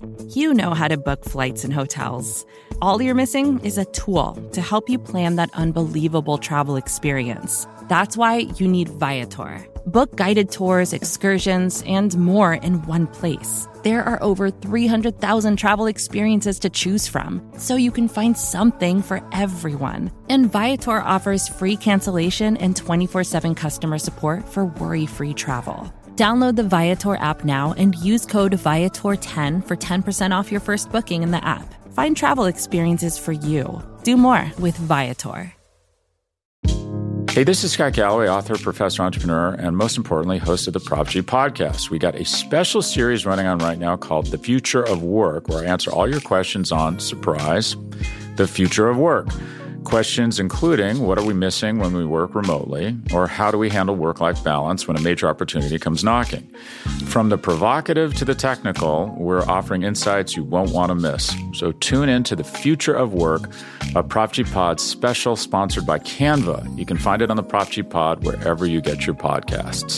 You know how to book flights and hotels. All you're missing is a tool to help you plan that unbelievable travel experience. That's why you need Viator. Book guided tours, excursions, and more in one place. There are over 300,000 travel experiences to choose from, so you can find something for everyone. And Viator offers free cancellation and 24/7 customer support for worry-free travel. Download the Viator app now and use code Viator10 for 10% off your first booking in the app. Find travel experiences for you. Do more with Viator. Hey, this is Scott Galloway, author, professor, entrepreneur, and most importantly, host of the Prop G podcast. We got a special series running on right now called The Future of Work, where I answer all your questions on, surprise, the future of work. Questions including, what are we missing when we work remotely? Or how do we handle work-life balance when a major opportunity comes knocking? From the provocative to the technical, we're offering insights you won't want to miss. So tune in to The Future of Work, a Prop G Pod special sponsored by Canva. You can find it on the Prop G Pod wherever you get your podcasts.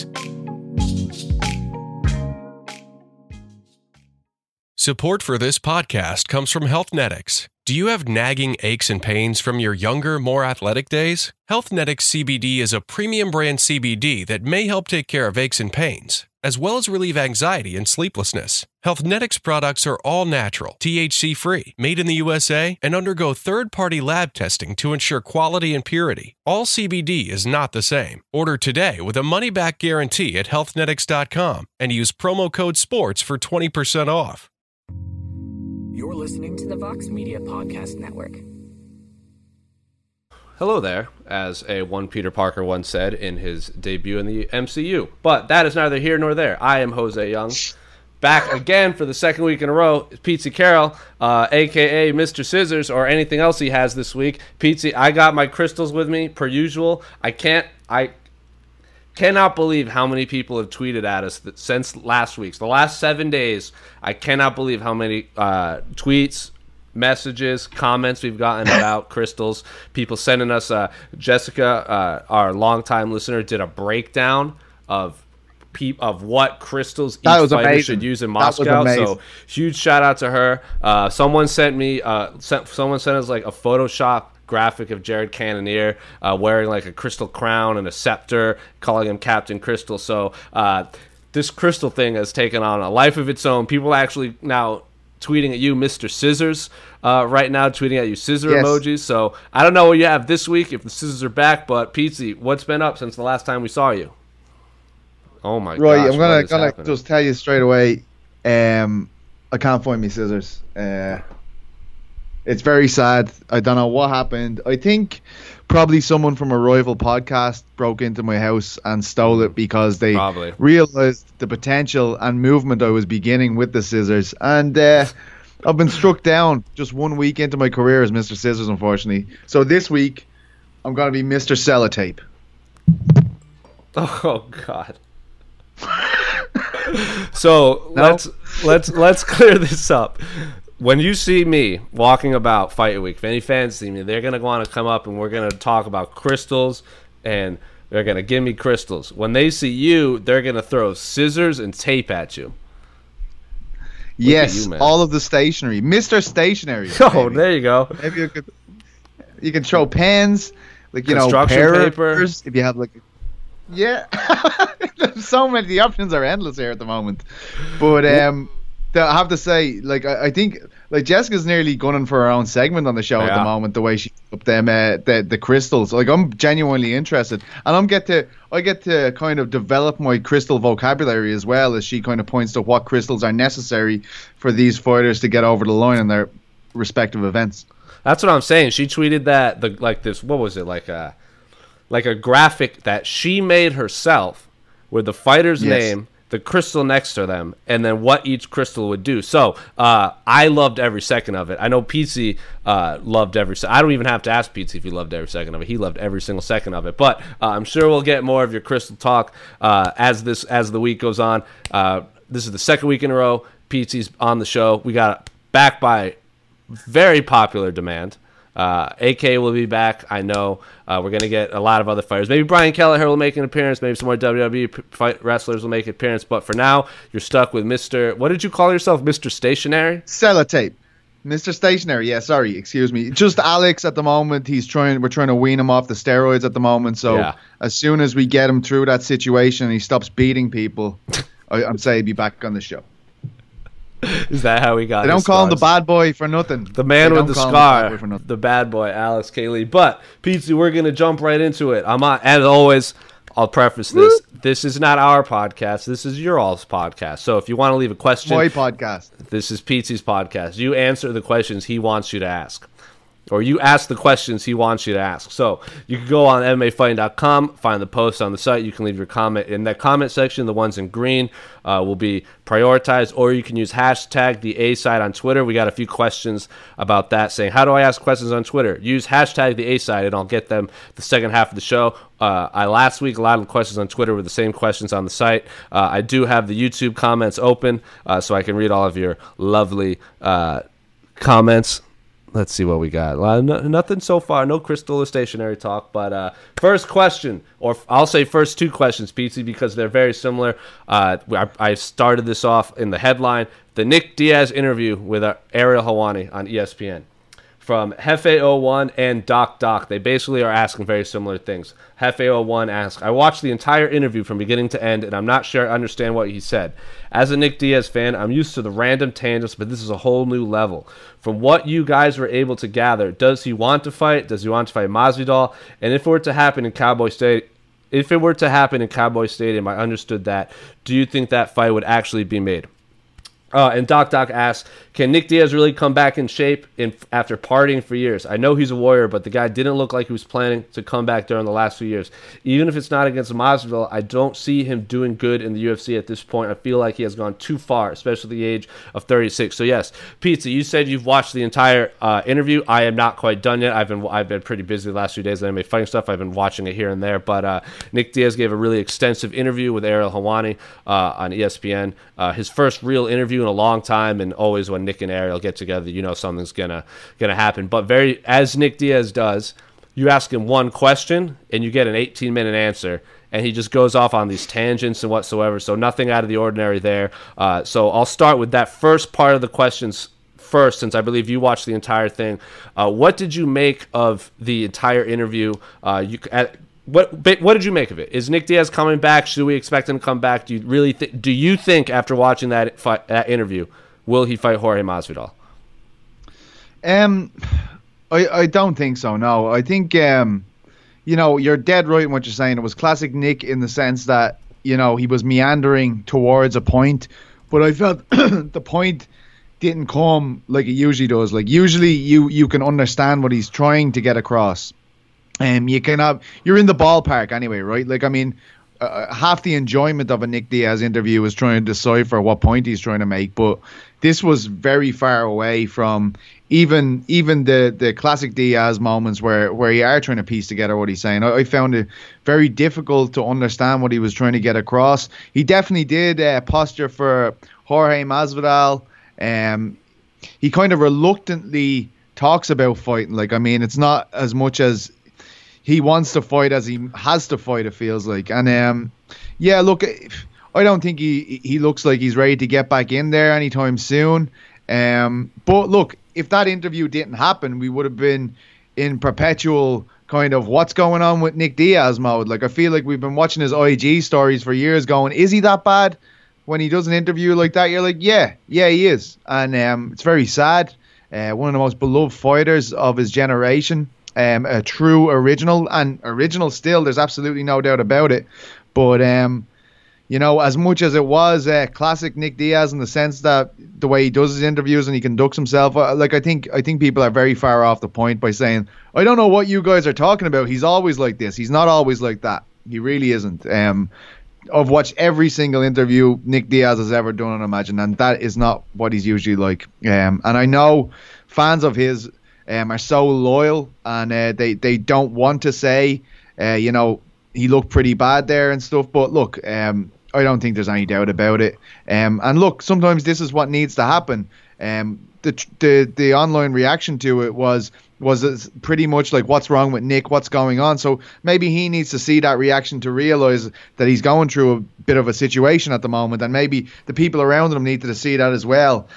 Support for this podcast comes from Healthnetics. Do you have nagging aches and pains from your younger, more athletic days? Healthnetics CBD is a premium brand CBD that may help take care of aches and pains, as well as relieve anxiety and sleeplessness. Healthnetics products are all natural, THC-free, made in the USA, and undergo third-party lab testing to ensure quality and purity. All CBD is not the same. Order today with a money-back guarantee at healthnetics.com and use promo code SPORTS for 20% off. You're listening to the Vox Media Podcast Network. Hello there, as one Peter Parker once said in his debut in the MCU. But that is neither here nor there. I am Jose Young, back again for the second week in a row. Pete Carroll, a.k.a. Mr. Scissors, or anything else he has this week. Pete, I got my crystals with me, per usual. I cannot believe how many people have tweeted at us since last week's. The last 7 days, I cannot believe how many tweets, messages, comments we've gotten about crystals. People sending us, Jessica, our longtime listener, did a breakdown of what crystals each fighter should use in Moscow. So huge shout out to her. Someone sent us like a Photoshop graphic of Jared Cannonier wearing like a crystal crown and a scepter, calling him Captain Crystal. So this crystal thing has taken on a life of its own. People are actually now tweeting at you, Mr. Scissors, right now, tweeting at you scissor emojis. So I don't know what you have this week, if the scissors are back, but Pete, what's been up since the last time we saw you? Oh my gosh. I'm gonna just tell you straight away, I can't find my scissors. It's very sad. I don't know what happened. I think probably someone from a rival podcast broke into my house and stole it because they realized the potential and movement I was beginning with the scissors. And I've been struck down just 1 week into my career as Mr. Scissors, unfortunately. So this week, I'm going to be Mr. Sellotape. Oh, God. So let's clear this up. When you see me walking about Fight Week, if any fans see me, they're going to want to come up and we're going to talk about crystals and they're going to give me crystals. When they see you, they're going to throw scissors and tape at you. Yes, all of the stationery. Mr. Stationery. Oh, maybe. There you go. Maybe you can throw pens, like, construction paper. If you have there's so many. The options are endless here at the moment. But I have to say, I think Jessica's nearly gunning for her own segment on the show at the moment. The way she up them the crystals, I'm genuinely interested, and I get to kind of develop my crystal vocabulary as well, as she kind of points to what crystals are necessary for these fighters to get over the line in their respective events. That's what I'm saying. She tweeted that what was it, like a graphic that she made herself with the fighter's name, the crystal next to them, and then what each crystal would do. So I loved every second of it. I know Pete loved every second. I don't even have to ask Pete if he loved every second of it. He loved every single second of it. But I'm sure we'll get more of your crystal talk as the week goes on. This is the second week in a row Pete's on the show. We got back by very popular demand. AK will be back. I know we're going to get a lot of other fighters. Maybe Brian Kelleher will make an appearance. Maybe some more WWE wrestlers will make an appearance. But for now, you're stuck with Mr. What did you call yourself? Mr. Stationary? Sellotape. Mr. Stationary, yeah, sorry, excuse me. Just Alex at the moment. We're trying to wean him off the steroids at the moment. So as soon as we get him through that situation and he stops beating people, I'm saying he'd be back on the show. Is that how we got? They don't call him the bad boy for nothing. The man with the scar, the bad boy, Alex K. Lee. But Pizzi, we're gonna jump right into it. As always, I'll preface this. This is not our podcast. This is your all's podcast. So if you want to leave a question, my podcast. This is Pizzi's podcast. You answer the questions he wants you to ask. Or you ask the questions he wants you to ask. So you can go on MMAfighting.com, find the post on the site. You can leave your comment in that comment section. The ones in green will be prioritized. Or you can use hashtag the A side on Twitter. We got a few questions about that saying, how do I ask questions on Twitter? Use hashtag the A side and I'll get them the second half of the show. Last week, a lot of the questions on Twitter were the same questions on the site. I do have the YouTube comments open so I can read all of your lovely comments. Let's see what we got. Nothing so far. No Crystal or stationary talk. But first question, or I'll say first two questions, Pizzi, because they're very similar. I started this off in the headline. The Nick Diaz interview with Ariel Helwani on ESPN. From Hefe01 and Doc. They basically are asking very similar things. Hefe01 asks, I watched the entire interview from beginning to end, and I'm not sure I understand what he said. As a Nick Diaz fan, I'm used to the random tangents, but this is a whole new level. From what you guys were able to gather, does he want to fight? Does he want to fight Masvidal? And if it were to happen in Cowboy Stadium, I understood that. Do you think that fight would actually be made? And Doc asks, can Nick Diaz really come back in shape after partying for years? I know he's a warrior, but the guy didn't look like he was planning to come back during the last few years. Even if it's not against Masvidal, I don't see him doing good in the UFC at this point. I feel like he has gone too far, especially at the age of 36. So yes, Pizza, you said you've watched the entire interview. I am not quite done yet. I've been pretty busy the last few days. MMA fighting stuff. I've been watching it here and there. But Nick Diaz gave a really extensive interview with Ariel Helwani on ESPN. His first real interview in a long time, and always when Nick and Ariel get together, you know something's gonna happen. But as Nick Diaz does, you ask him one question and you get an 18-minute answer, and he just goes off on these tangents and whatsoever. So nothing out of the ordinary there. So I'll start with that first part of the questions first, since I believe you watched the entire thing. What did you make of the entire interview? What did you make of it? Is Nick Diaz coming back? Should we expect him to come back? Do you think after watching that interview, will he fight Jorge Masvidal? I don't think so. No, I think you're dead right in what you're saying. It was classic Nick in the sense that he was meandering towards a point, but I felt the point didn't come like it usually does. Like usually you can understand what he's trying to get across. You're in the ballpark anyway, right? Like, I mean, half the enjoyment of a Nick Diaz interview is trying to decipher what point he's trying to make, but this was very far away from even the classic Diaz moments where you are trying to piece together what he's saying. I found it very difficult to understand what he was trying to get across. He definitely did posture for Jorge Masvidal. He kind of reluctantly talks about fighting. Like, I mean, it's not as much as he wants to fight as he has to fight, it feels like. And look, I don't think he looks like he's ready to get back in there anytime soon. But look, if that interview didn't happen, we would have been in perpetual kind of what's going on with Nick Diaz mode. Like, I feel like we've been watching his IG stories for years going, is he that bad? When he does an interview like that, you're like, yeah, he is. And it's very sad. One of the most beloved fighters of his generation. A true original, and original still, there's absolutely no doubt about it. But as much as it was classic Nick Diaz in the sense that the way he does his interviews and he conducts himself, I think people are very far off the point by saying, I don't know what you guys are talking about. He's always like this. He's not always like that. He really isn't. I've watched every single interview Nick Diaz has ever done on Imagine, and that is not what he's usually like. And I know fans of his are so loyal, and they don't want to say, he looked pretty bad there and stuff. But look, I don't think there's any doubt about it. And look, sometimes this is what needs to happen. The online reaction to it was was pretty much like, what's wrong with Nick? What's going on? So maybe he needs to see that reaction to realize that he's going through a bit of a situation at the moment, and maybe the people around him need to see that as well.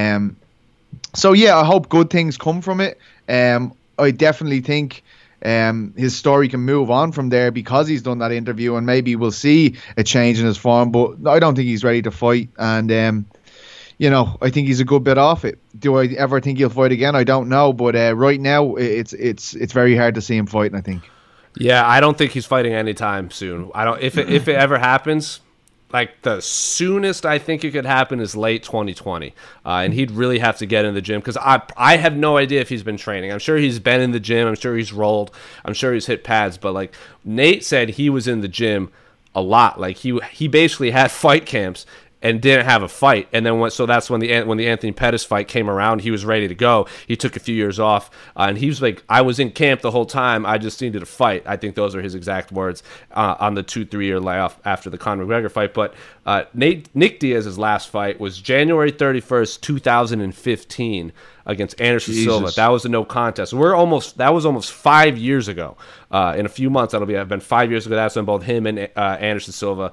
So yeah, I hope good things come from it. I definitely think his story can move on from there because he's done that interview, and maybe we'll see a change in his form. But I don't think he's ready to fight, and I think he's a good bit off it. Do I ever think he'll fight again? I don't know, but right now it's very hard to see him fighting, I think. Yeah, I don't think he's fighting anytime soon. I don't. If it ever happens, like the soonest I think it could happen is late 2020, and he'd really have to get in the gym because I have no idea if he's been training. I'm sure he's been in the gym. I'm sure he's rolled. I'm sure he's hit pads. But like Nate said, he was in the gym a lot. Like he basically had fight camps and didn't have a fight, and then that's when the Anthony Pettis fight came around. He was ready to go. He took a few years off, and he was like, "I was in camp the whole time. I just needed a fight." I think those are his exact words on the 2-3 year layoff after the Conor McGregor fight. But Nick Diaz's last fight was January 31st, 2015, against Anderson Silva. That was a no contest. That was almost 5 years ago. In a few months, have been 5 years ago. That's when both him and Anderson Silva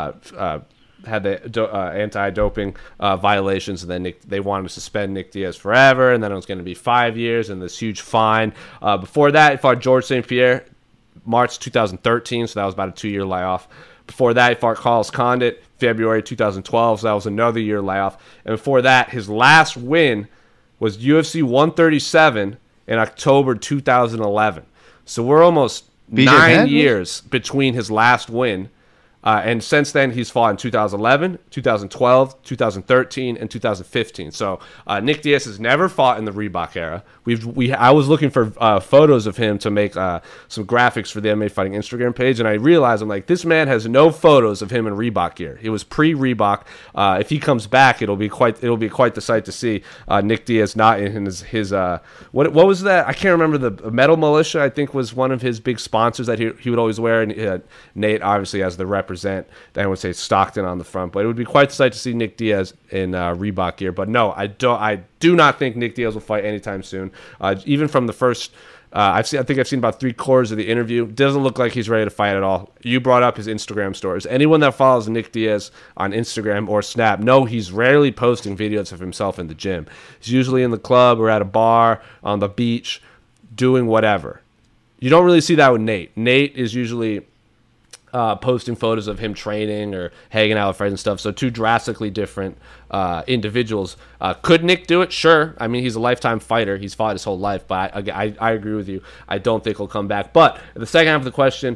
had the anti-doping violations, and then they wanted to suspend Nick Diaz forever, and then it was going to be 5 years and this huge fine. Before that, he fought George St. Pierre, March 2013, so that was about a 2-year layoff. Before that, he fought Carlos Condit, February 2012, so that was another year layoff. And before that, his last win was UFC 137 in October 2011. So we're almost 9 years between his last win. And since then, he's fought in 2011, 2012, 2013, and 2015. So Nick Diaz has never fought in the Reebok era. I was looking for photos of him to make some graphics for the MMA Fighting Instagram page, and I realized, I'm like, this man has no photos of him in Reebok gear. It was pre-Reebok. If he comes back, it'll be quite the sight to see Nick Diaz not in his what was that? I can't remember. The Metal Militia, I think, was one of his big sponsors that he would always wear, and Nate obviously has the represent. Then I would say Stockton on the front, but it would be quite the sight to see Nick Diaz in Reebok gear. But no, I do not think Nick Diaz will fight anytime soon. Even from the first, I think I've seen about 3/4 of the interview. Doesn't look like he's ready to fight at all. You brought up his Instagram stories. Anyone that follows Nick Diaz on Instagram or Snap, know he's rarely posting videos of himself in the gym. He's usually in the club or at a bar, on the beach, doing whatever. You don't really see that with Nate. Nate is usually posting photos of him training or hanging out with friends and stuff. So two drastically different individuals. Could Nick do it? Sure. I mean, he's a lifetime fighter. He's fought his whole life. But I agree with you. I don't think he'll come back. But the second half of the question,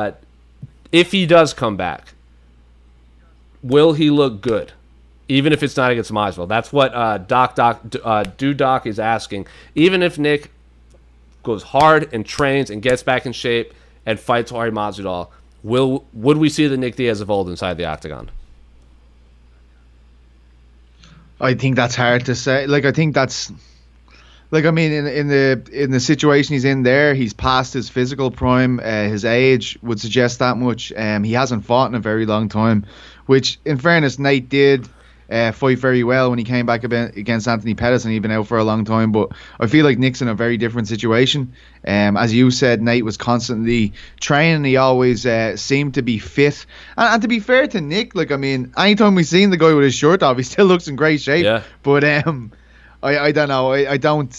if he does come back, will he look good? Even if it's not against Masvidal. That's what Doc is asking. Even if Nick goes hard and trains and gets back in shape and fights Jorge Masvidal, would we see the Nick Diaz of old inside the octagon? I think that's hard to say. Like, I think that's, like, I mean, in the situation he's in there, he's past his physical prime. His age would suggest that much. He hasn't fought in a very long time, which, in fairness, Nate did fight very well when he came back against Anthony Pettis, and he'd been out for a long time. But I feel like Nick's in a very different situation. As you said, Nate was constantly training. He always seemed to be fit. And to be fair to Nick, like, I mean, anytime we've seen the guy with his shirt off, he still looks in great shape. Yeah. But I don't know. I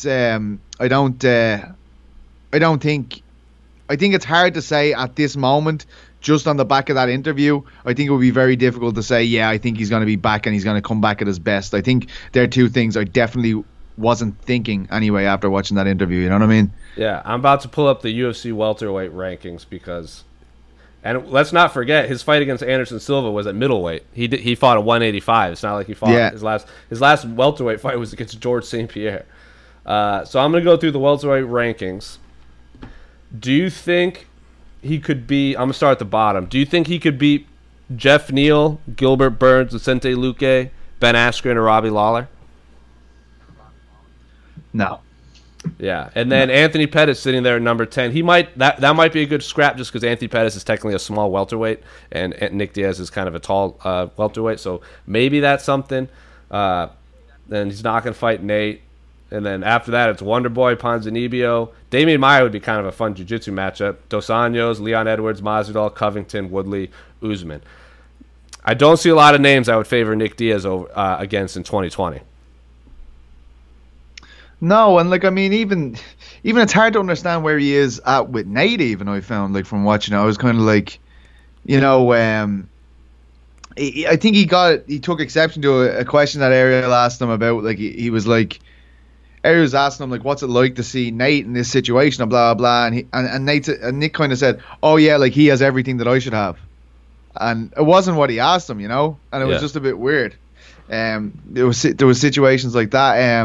think it's hard to say at this moment. Just on the back of that interview, I think it would be very difficult to say, yeah, I think he's going to be back and he's going to come back at his best. I think there are two things I definitely wasn't thinking anyway after watching that interview. You know what I mean? Yeah, I'm about to pull up the UFC welterweight rankings because, and let's not forget, his fight against Anderson Silva was at middleweight. He fought at 185. It's not like he fought his last welterweight fight was against George St. Pierre. So I'm going to go through the welterweight rankings. Do you think he could be, I'm going to start at the bottom. Do you think he could beat Jeff Neal, Gilbert Burns, Vicente Luque, Ben Askren, or Robbie Lawler? No. Yeah, and then Anthony Pettis sitting there at number 10. He might that might be a good scrap just because Anthony Pettis is technically a small welterweight, and Nick Diaz is kind of a tall welterweight. So maybe that's something. Then he's not going to fight Nate. And then after that, it's Wonderboy, Ponzinibbio. Damian Maia would be kind of a fun jiu-jitsu matchup. Dos Anjos, Leon Edwards, Masvidal, Covington, Woodley, Usman. I don't see a lot of names I would favor Nick Diaz against in 2020. No, and like I mean, even it's hard to understand where he is at with Nate. Even I found like from watching it, I was kind of like, I think he took exception to a question that Ariel asked him about. Like he was like, Ariel was asking him like, what's it like to see Nate in this situation and blah blah blah, and Nick kind of said, oh yeah, like he has everything that I should have, and it wasn't what he asked him, and it was just a bit weird. There was situations like that.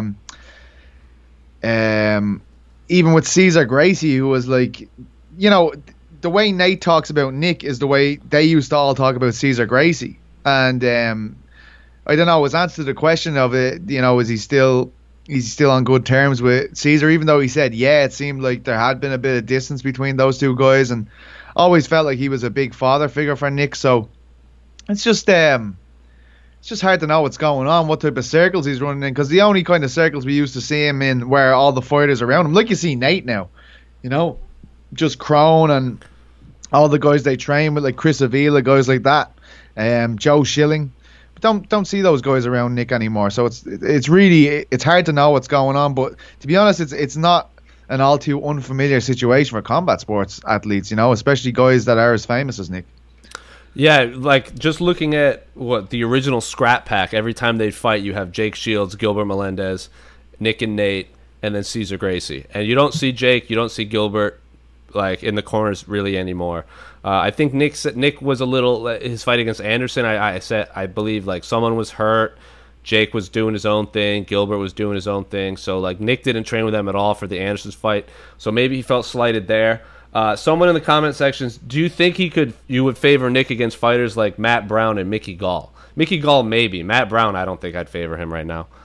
Even with Cesar Gracie, who was like, the way Nate talks about Nick is the way they used to all talk about Cesar Gracie. And I don't know, his answer to the question of it, is he still on good terms with Cesar, even though he said, it seemed like there had been a bit of distance between those two guys, and always felt like he was a big father figure for Nick. So it's just hard to know what's going on, what type of circles he's running in, because the only kind of circles we used to see him in were all the fighters around him, like you see Nate now, just Crone and all the guys they train with, like Chris Avila, guys like that, Joe Schilling. But don't see those guys around Nick anymore. So it's hard to know what's going on. But to be honest, it's not an all too unfamiliar situation for combat sports athletes, especially guys that are as famous as Nick. Yeah, like just looking at what the original Scrap Pack, every time they'd fight, you have Jake Shields, Gilbert Melendez, Nick and Nate, and then Cesar Gracie. And you don't see Jake, you don't see Gilbert like in the corners really anymore. I think Nick was a little, his fight against Anderson, I believe like someone was hurt, Jake was doing his own thing, Gilbert was doing his own thing. So like Nick didn't train with them at all for the Anderson's fight. So maybe he felt slighted there. Someone in the comment sections, do you think you would favor Nick against fighters like Matt Brown and Mickey Gall? Mickey Gall, maybe. Matt Brown, I don't think I'd favor him right now.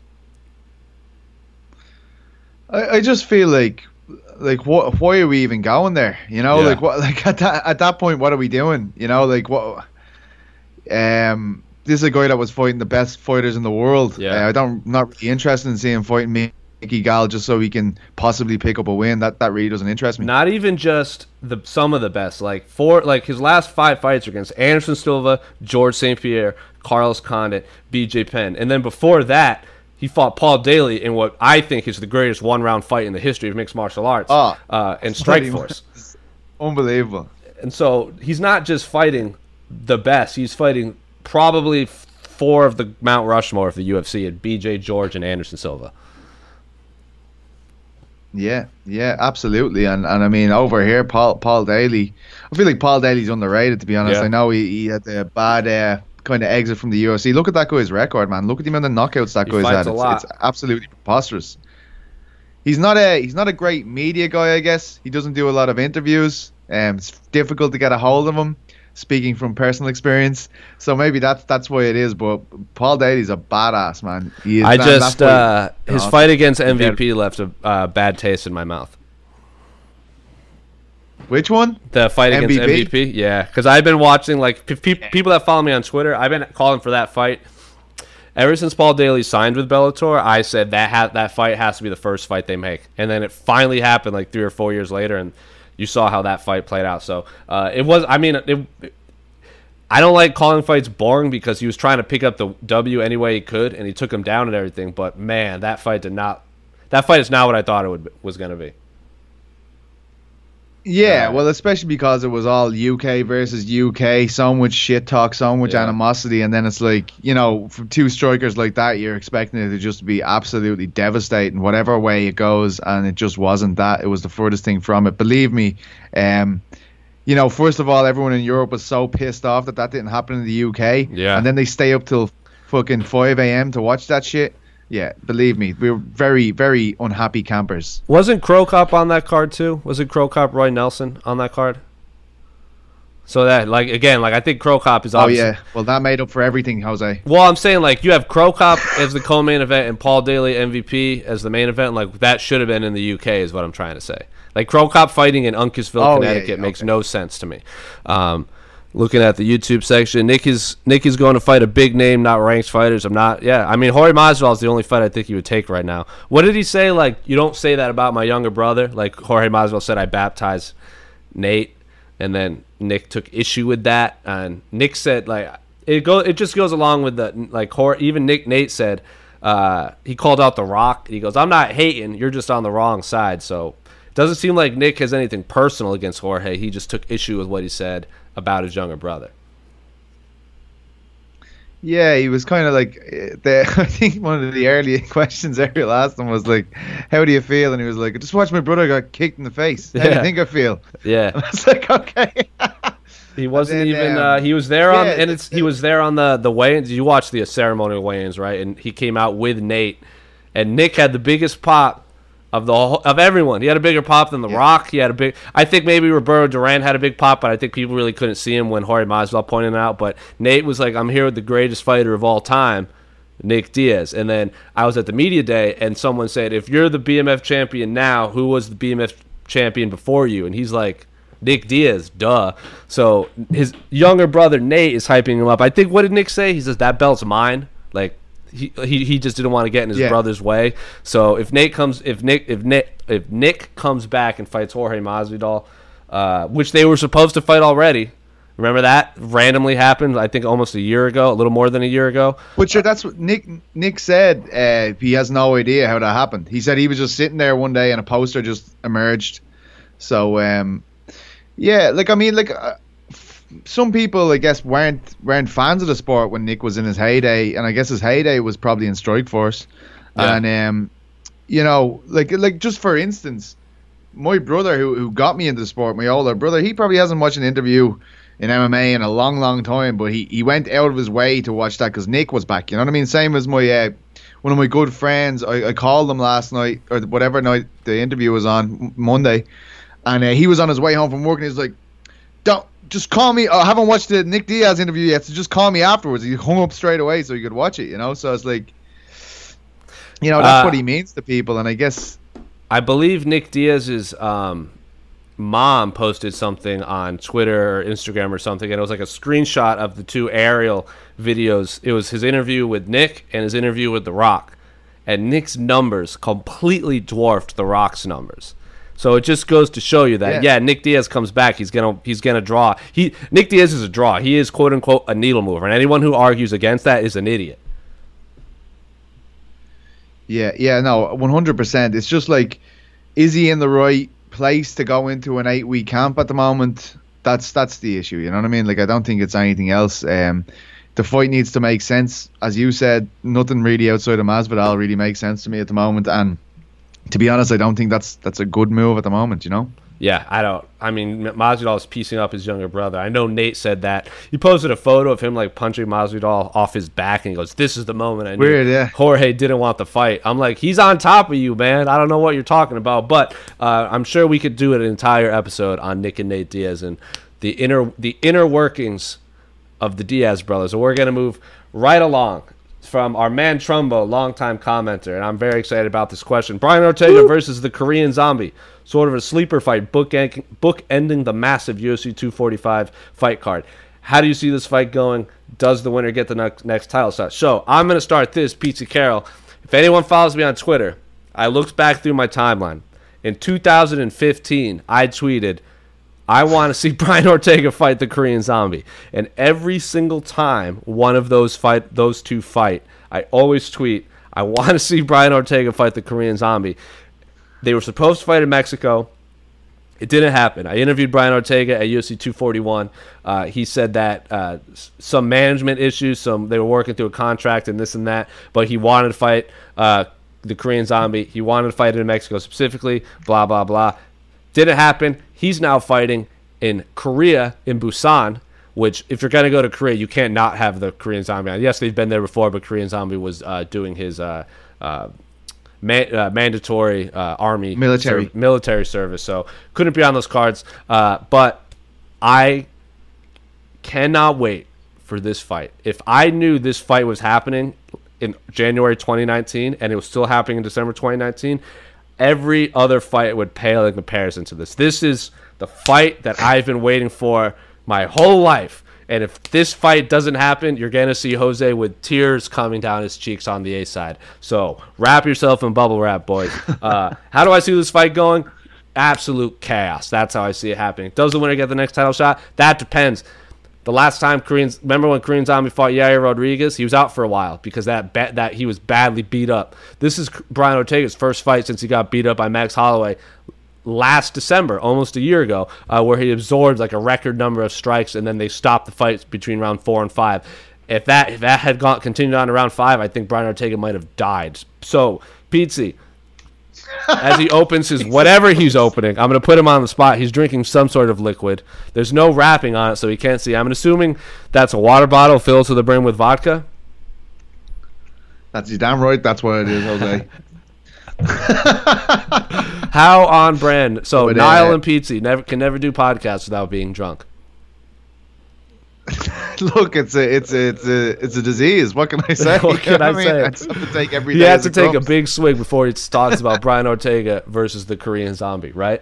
I just feel like why are we even going there? Like what? Like at that point, what are we doing? Like what? This is a guy that was fighting the best fighters in the world. Yeah. I'm not really interested in seeing him fighting Mickey Gall just so he can possibly pick up a win. That really doesn't interest me. Not even just some of the best. Like his last 5 fights are against Anderson Silva, George St. Pierre, Carlos Condit, BJ Penn, and then before that, he fought Paul Daly in what I think is the greatest one-round fight in the history of mixed martial arts and Strikeforce. Unbelievable. And so he's not just fighting the best. He's fighting probably 4 of the Mount Rushmore of the UFC at BJ, George, and Anderson Silva. Yeah, absolutely. And I mean, over here, Paul Daly, I feel like Paul Daly's underrated, to be honest. Yeah. I know he had the bad kind of exit from the UFC. Look at that guy's record, man. Look at the amount of knockouts that guy's had. It's absolutely preposterous. He's not a great media guy, I guess. He doesn't do a lot of interviews. It's difficult to get a hold of him, speaking from personal experience. So maybe that's why it is. But Paul Daly's a badass, man. He is. His fight against MVP left a bad taste in my mouth. Which one? The fight against MVP? Yeah, because I've been watching, like, people that follow me on Twitter, I've been calling for that fight. Ever since Paul Daly signed with Bellator, I said that fight has to be the first fight they make. And then it finally happened like 3 or 4 years later, and you saw how that fight played out. So I don't like calling fights boring because he was trying to pick up the W any way he could, and he took him down and everything. But, man, that fight is not what I thought it was going to be. Yeah, well, especially because it was all UK versus UK, so much shit talk, so much animosity, and then it's like, from 2 strikers like that, you're expecting it to just be absolutely devastating, whatever way it goes, and it just wasn't that. It was the furthest thing from it. Believe me, first of all, everyone in Europe was so pissed off that didn't happen in the UK, and then they stay up till fucking 5 a.m. to watch that shit. Yeah, believe me, we were very, very unhappy campers. Wasn't Crow Cop on that card too? Wasn't Crow Cop Roy Nelson on that card? So that, I think Crow Cop is obviously... Oh, yeah. Well, that made up for everything, Jose. Well, I'm saying, you have Crow Cop as the co-main event and Paul Daly MVP as the main event. That should have been in the UK is what I'm trying to say. Crow Cop fighting in Uncasville, Connecticut makes no sense to me. Looking at the YouTube section, Nick is going to fight a big name, not ranked fighters. I'm not. Yeah, I mean, Jorge Masvidal is the only fight I think he would take right now. What did he say? Like, you don't say that about my younger brother. Like Jorge Masvidal said, I baptized Nate, and then Nick took issue with that, and Nick said like it just goes along with the like even Nate said he called out The Rock. He goes, I'm not hating, you're just on the wrong side. So it doesn't seem like Nick has anything personal against Jorge. He just took issue with what he said about his younger brother. Yeah, he was kind of like I think one of the early questions Ariel asked him was like, "How do you feel?" And he was like, "I just watched my brother got kicked in the face. How do you think I feel?" Yeah, and I was like, "Okay." He wasn't he was there on, and he was there on the weigh-ins. You watched the ceremonial weigh-ins, right? And he came out with Nate, and Nick had the biggest pop of everyone. He had a bigger pop than The Rock. He had a big. I think maybe Roberto Duran had a big pop, but I think people really couldn't see him when Jorge Masvidal pointed it out. But Nate was like, "I'm here with the greatest fighter of all time, Nick Diaz." And then I was at the media day, and someone said, "If you're the BMF champion now, who was the BMF champion before you?" And he's like, Nick Diaz, duh. So his younger brother Nate is hyping him up. I think, what did Nick say? He says that belt's mine. Like he just didn't want to get in his brother's way. So if Nick comes back and fights Jorge Masvidal, which they were supposed to fight already. Remember that randomly happened? I think almost a year ago, a little more than a year ago. But sure, that's what Nick said. He has no idea how that happened. He said he was just sitting there one day and a poster just emerged. So yeah, like I mean, like some people I guess weren't fans of the sport when Nick was in his heyday, and I guess his heyday was probably in Strikeforce. Yeah. And you know, like just for instance, my brother who got me into the sport, my older brother, he probably hasn't watched an interview in MMA in a long time, but he went out of his way to watch that because Nick was back. You know what I mean? Same as my one of my good friends. I called him last night or whatever night the interview was on, Monday, and he was on his way home from work and he was like, "Don't just call me. I haven't watched the Nick Diaz interview yet, so just call me afterwards." He hung up straight away so he could watch it. You know, so it's like, you know, that's what he means to people, and I guess I believe Nick Diaz's mom posted something on Twitter or Instagram or something, and it was like a screenshot of the two aerial videos. It was his interview with Nick and his interview with The Rock, and Nick's numbers completely dwarfed The Rock's numbers. So it just goes to show you that Nick Diaz comes back, he's gonna draw. Nick Diaz is a draw. He is quote unquote a needle mover, and anyone who argues against that is an idiot. Yeah, no, 100%. It's just like, is he in the right place to go into an 8-week camp at the moment? That's the issue. You know what I mean? Like, I don't think it's anything else. The fight needs to make sense, as you said. Nothing really outside of Masvidal really makes sense to me at the moment, and to be honest, I don't think that's a good move at the moment, you know? Yeah, I don't. I mean, Masvidal is piecing up his younger brother. I know Nate said that. He posted a photo of him, like, punching Masvidal off his back, and he goes, "This is the moment I knew Jorge didn't want the fight." I'm like, he's on top of you, man. I don't know what you're talking about, but I'm sure we could do an entire episode on Nick and Nate Diaz and the inner workings of the Diaz brothers. So we're going to move right along from our man Trumbo, longtime commenter, and I'm very excited about this question. Brian Ortega versus the Korean Zombie. Sort of a sleeper fight, bookending the massive UFC 245 fight card. How do you see this fight going? Does the winner get the next title shot? So I'm going to start this, Pizza Carroll. If anyone follows me on Twitter, I looked back through my timeline. In 2015, I tweeted, "I want to see Brian Ortega fight the Korean Zombie." And every single time one of those two fight, I always tweet, "I want to see Brian Ortega fight the Korean Zombie." They were supposed to fight in Mexico. It didn't happen. I interviewed Brian Ortega at UFC 241. He said that some management issues, they were working through a contract and this and that, but he wanted to fight the Korean Zombie. He wanted to fight in Mexico specifically, blah, blah, blah. Didn't happen. He's now fighting in Korea, in Busan, which if you're going to go to Korea, you can't not have the Korean Zombie on. Yes, they've been there before, but Korean Zombie was doing his mandatory army military service, so couldn't be on those cards. But I cannot wait for this fight. If I knew this fight was happening in January 2019 and it was still happening in December 2019, every other fight would pale in comparison to this. This is the fight that I've been waiting for my whole life. And if this fight doesn't happen, you're going to see Jose with tears coming down his cheeks on the A side. So wrap yourself in bubble wrap, boys. How do I see this fight going? Absolute chaos. That's how I see it happening. Does the winner get the next title shot? That depends. The last time remember when Korean Zombie fought Yair Rodriguez? He was out for a while because that he was badly beat up. This is Brian Ortega's first fight since he got beat up by Max Holloway last December, almost a year ago, where he absorbed like a record number of strikes, and then they stopped the fights between round 4 and 5. If that had continued on to round 5, I think Brian Ortega might have died. So, Pizzi, as he opens his whatever he's opening, I'm going to put him on the spot. He's drinking some sort of liquid. There's no wrapping on it, so he can't see. I'm assuming that's a water bottle filled to the brim with vodka. That's you damn right. That's what it is, Jose. How on brand. So Niall and Pizzi can never do podcasts without being drunk. Look, it's a disease. What can I say? What can I say? I just have to take every he day had as to it take comes. a big swig before he talks about Brian Ortega versus the Korean Zombie, right?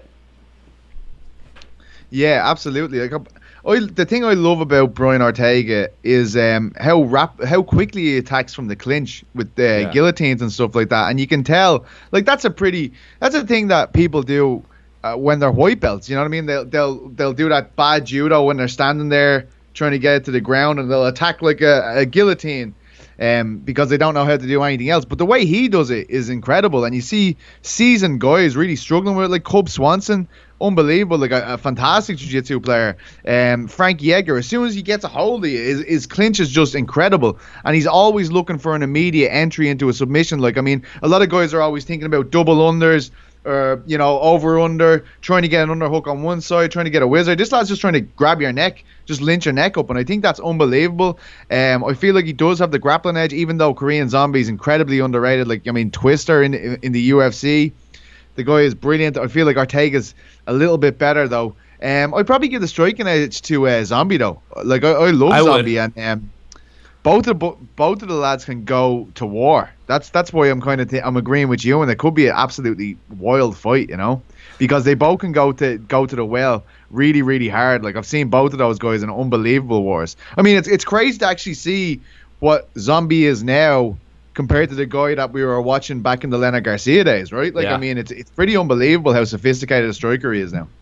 Yeah, absolutely. The thing I love about Brian Ortega is how quickly he attacks from the clinch with the guillotines and stuff like that, and you can tell that's a thing that people do when they're white belts. You know what I mean? They'll do that bad judo when they're standing there trying to get it to the ground, and they'll attack like a guillotine because they don't know how to do anything else. But the way he does it is incredible, and you see seasoned guys really struggling with it, like Cub Swanson. Unbelievable, like a fantastic jiu-jitsu player. Frank Yeager, as soon as he gets a hold of you, his clinch is just incredible, and he's always looking for an immediate entry into a submission. Like, I mean, a lot of guys are always thinking about double unders, or over under, trying to get an underhook on one side, trying to get a wizard. This lad's just trying to grab your neck, just lynch your neck up, and I think that's unbelievable. I feel like he does have the grappling edge, even though Korean Zombie is incredibly underrated. Like, I mean, Twister in the UFC. The guy is brilliant. I feel like Ortega's a little bit better, though. I'd probably give the striking edge to Zombie, though. Like, I love Zombie, and both of the lads can go to war. That's why I'm kind of I'm agreeing with you, and it could be an absolutely wild fight, because they both can go to the well really, really hard. Like, I've seen both of those guys in unbelievable wars. I mean, it's crazy to actually see what Zombie is now compared to the guy that we were watching back in the Leonard Garcia days, right? Like, yeah. I mean, it's pretty unbelievable how sophisticated a striker he is now.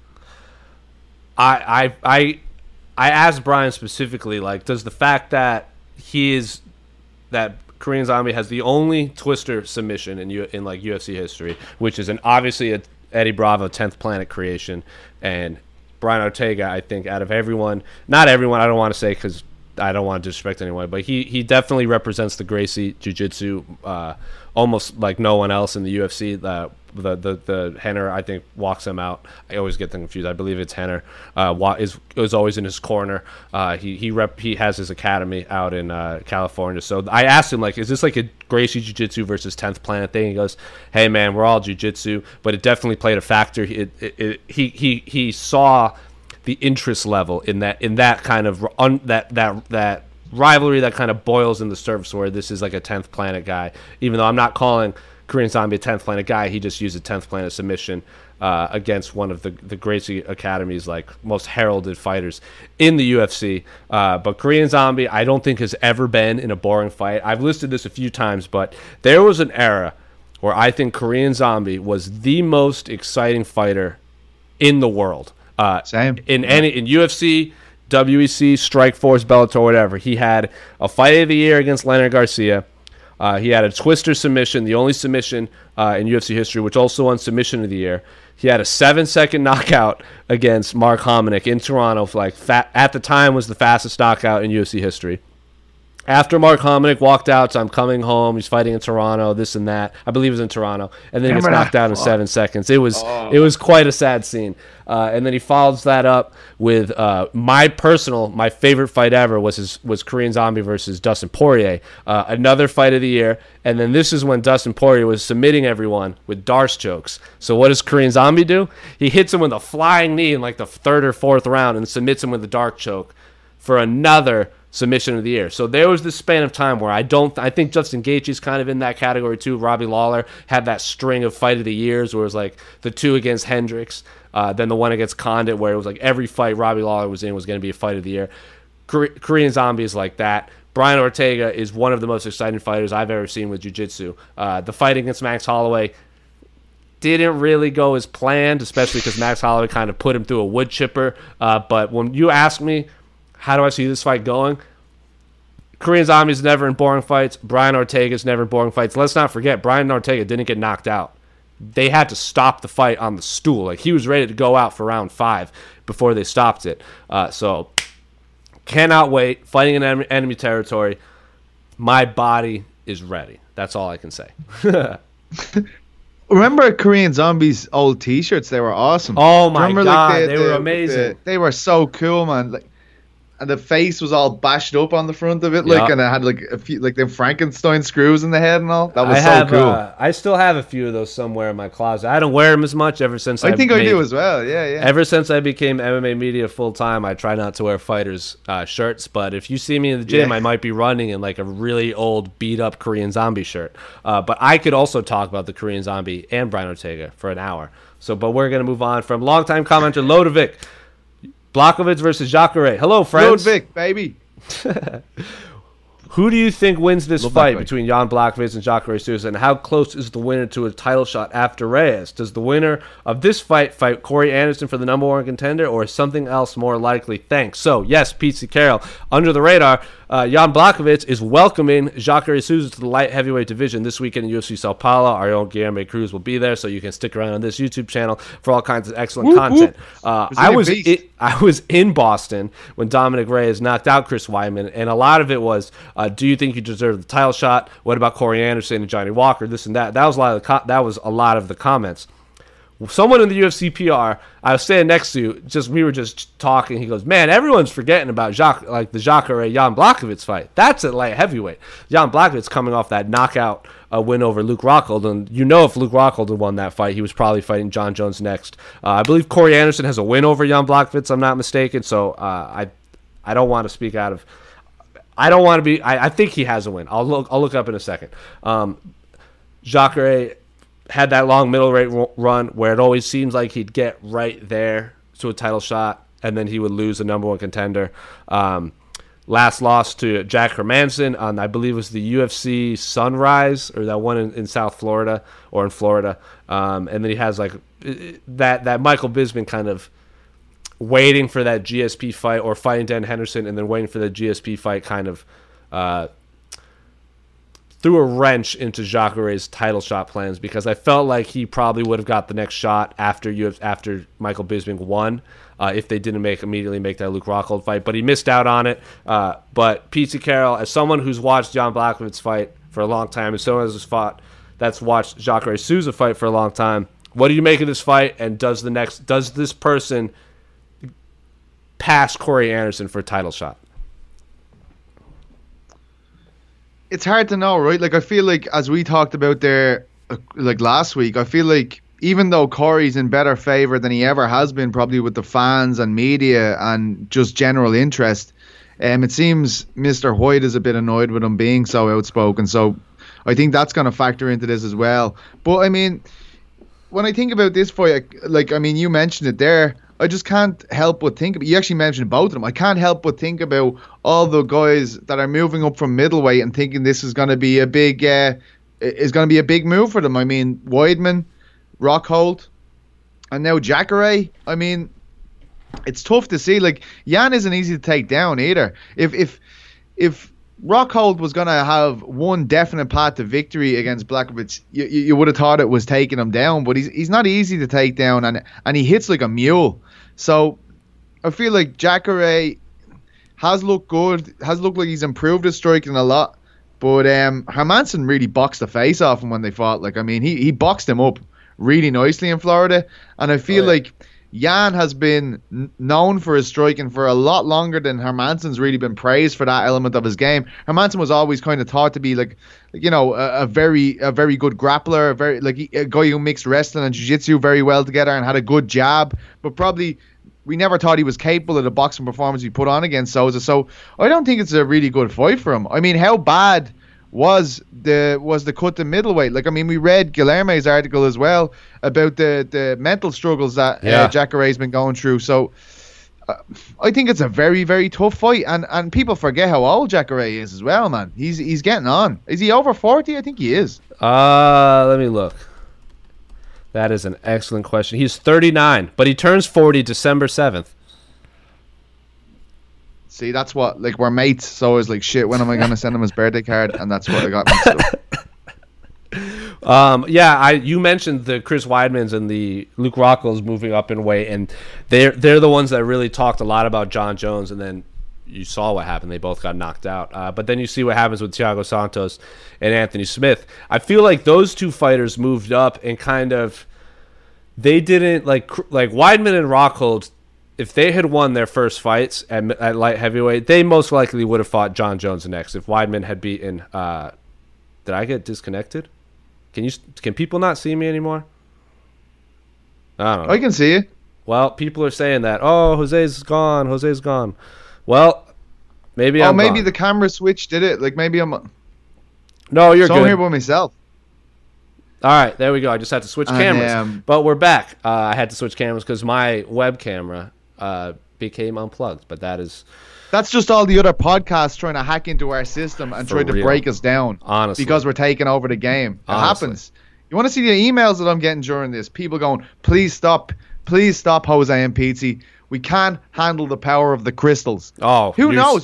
I asked Brian specifically, like, does the fact that that Korean Zombie has the only Twister submission in UFC history, which is obviously a Eddie Bravo 10th Planet creation, and Brian Ortega, I think, out of everyone, not everyone, I don't want to say because I don't want to disrespect anyone, but he definitely represents the Gracie Jiu-Jitsu almost like no one else in the UFC. The Henner, I think, walks him out. I always get them confused. I believe it's Henner. Is always in his corner. He has his academy out in California. So I asked him, like, is this like a Gracie Jiu-Jitsu versus 10th Planet thing? He goes, hey man, we're all Jiu-Jitsu, but it definitely played a factor. He saw the interest level in that kind of that rivalry that kind of boils in the surface, where this is like a 10th Planet guy. Even though I'm not calling Korean Zombie a 10th Planet guy, he just used a 10th Planet submission against one of the Gracie Academy's like most heralded fighters in the UFC. But Korean Zombie, I don't think has ever been in a boring fight. I've listed this a few times, but there was an era where I think Korean Zombie was the most exciting fighter in the world. Same. In UFC, WEC, Strikeforce, Bellator, whatever. He had a fight of the year against Leonard Garcia. He had a Twister submission, the only submission in UFC history, which also won submission of the year. He had a 7-second knockout against Mark Hominick in Toronto. At the time, was the fastest knockout in UFC history. After Mark Hominick walked out, so I'm coming home. He's fighting in Toronto, this and that. I believe it was in Toronto, and then he gets knocked out in 7 seconds. It was quite a sad scene. And then he follows that up with my favorite fight ever was Korean Zombie versus Dustin Poirier, another fight of the year. And then this is when Dustin Poirier was submitting everyone with Darce chokes. So what does Korean Zombie do? He hits him with a flying knee in like the third or fourth round and submits him with a dark choke for another submission of the year. So there was this span of time where I think Justin Gaethje's kind of in that category too. Robbie Lawler had that string of fight of the years where it was like the two against Hendricks, then the one against Condit, where it was like every fight Robbie Lawler was in was going to be a fight of the year. Korean Zombie is like that. Brian Ortega is one of the most exciting fighters I've ever seen with jiu-jitsu. The fight against Max Holloway didn't really go as planned, especially because Max Holloway kind of put him through a wood chipper. But when you ask me, how do I see this fight going? Korean Zombie's never in boring fights. Brian Ortega's never in boring fights. Let's not forget, Brian Ortega didn't get knocked out. They had to stop the fight on the stool. Like, he was ready to go out for round 5 before they stopped it. So, cannot wait. Fighting in enemy territory. My body is ready. That's all I can say. Remember Korean Zombie's old T-shirts? They were awesome. Oh my God, they were amazing. They were so cool, man. Like, and the face was all bashed up on the front of it, and it had like a few, like the Frankenstein screws in the head and all. That was so cool. I still have a few of those somewhere in my closet. I don't wear them as much ever since I think I do as well. Yeah. Ever since I became MMA media full time, I try not to wear fighters shirts. But if you see me in the gym, I might be running in like a really old, beat up Korean Zombie shirt. But I could also talk about the Korean Zombie and Brian Ortega for an hour. But we're gonna move on from longtime commenter Lodovic. Blachowicz versus Jacare. Hello, friends. Lodovic, baby. Who do you think wins this fight between Jan Blachowicz and Jacare Souza, and how close is the winner to a title shot after Reyes? Does the winner of this fight Corey Anderson for the #1 contender, or is something else more likely? Thanks. So, yes, Pete Carroll, under the radar, Jan Blachowicz is welcoming Jacare Souza to the light heavyweight division this weekend in UFC Sao Paulo. Our own Guilherme Cruz will be there, so you can stick around on this YouTube channel for all kinds of excellent content. I was in Boston when Dominic Reyes knocked out Chris Weidman, and a lot of it was, do you think you deserve the title shot? What about Corey Anderson and Johnny Walker? This and that. That was a lot of the comments. Someone in the UFC PR, I was standing next to, we were just talking. He goes, man, everyone's forgetting about the Jacare Jan Blachowicz fight. That's at light heavyweight. Jan Blachowicz coming off that knockout win over Luke Rockhold, and if Luke Rockhold had won that fight, he was probably fighting John Jones next. I believe Corey Anderson has a win over Jan Blachowicz, I'm not mistaken. So I don't want to speak out of. I don't want to be. I think he has a win. I'll look up in a second. Jacare had that long middle rate run where it always seems like he'd get right there to a title shot, and then he would lose the #1 contender. Last loss to Jack Hermanson on, I believe it was the UFC Sunrise, or that one in South Florida, or in Florida. And then he has like that Michael Bisping kind of waiting for that GSP fight, or fighting Dan Henderson and then waiting for the GSP fight, kind of threw a wrench into Jacare's title shot plans, because I felt like he probably would have got the next shot after Michael Bisping won, if they didn't immediately make that Luke Rockhold fight. But he missed out on it. But Pete Carroll, as someone who's watched Jan Blachowicz fight for a long time, and someone that's watched Jacare Souza fight for a long time, what do you make of this fight? And does this person pass Corey Anderson for a title shot? It's hard to know, right? Like, I feel like, as we talked about there, like last week, I feel like even though Corey's in better favor than he ever has been, probably with the fans and media and just general interest, it seems Mr. White is a bit annoyed with him being so outspoken. So I think that's going to factor into this as well. But I mean, when I think about this fight, you mentioned it there, I just can't help but think about. You actually mentioned both of them. I can't help but think about all the guys that are moving up from middleweight and thinking this is going to be a big, move for them. I mean, Weidman, Rockhold, and now Jacare. I mean, it's tough to see. Like, Jan isn't easy to take down either. If Rockhold was going to have one definite path to victory against Blachowicz, you would have thought it was taking him down, but he's not easy to take down, and he hits like a mule. So I feel like Jacare has looked good, has looked like he's improved his striking a lot, but Hermanson really boxed the face off him when they fought. Like, I mean, he boxed him up really nicely in Florida, and I feel like Jan has been known for his striking for a lot longer than Hermanson's really been praised for that element of his game. Hermanson was always kind of thought to be a very good grappler, a guy who mixed wrestling and jiu-jitsu very well together and had a good jab, but probably we never thought he was capable of the boxing performance he put on against Souza. So I don't think it's a really good fight for him. I mean, how bad was the cut to middleweight? Like, I mean, we read Guilherme's article as well about the mental struggles that Jacare's been going through. So I think it's a very, very tough fight, and people forget how old Jacare is as well, man. He's getting on. Is he over 40? I think he is. Let me look. That is an excellent question. He's 39, but he turns 40 December 7th. See, that's what, like, we're mates, so I was like, shit, when am I going to send him his birthday card? And that's what I got mixed up. You mentioned the Chris Weidmans and the Luke Rockholds moving up in weight, and they're the ones that really talked a lot about John Jones, and then you saw what happened. They both got knocked out. But then you see what happens with Thiago Santos and Anthony Smith. I feel like those two fighters moved up and kind of, they didn't, like Weidman and Rockhold, if they had won their first fights at light heavyweight, they most likely would have fought John Jones next. If Weidman had beaten, did I get disconnected? Can people not see me anymore? I don't know. I can see you. Well, people are saying that. Oh, Jose's gone. Well, maybe maybe gone. the camera switch did it. Like, maybe I'm. No, you're so good. I'm here by myself. All right, there we go. I just had to switch cameras, but we're back. I had to switch cameras because my web camera became unplugged. But that's just all the other podcasts trying to hack into our system and try to break us down. Honestly, because we're taking over the game. It happens. You want to see the emails that I'm getting during this? People going, please stop, Jose and Pizzi. We can't handle the power of the crystals. Oh, who knows?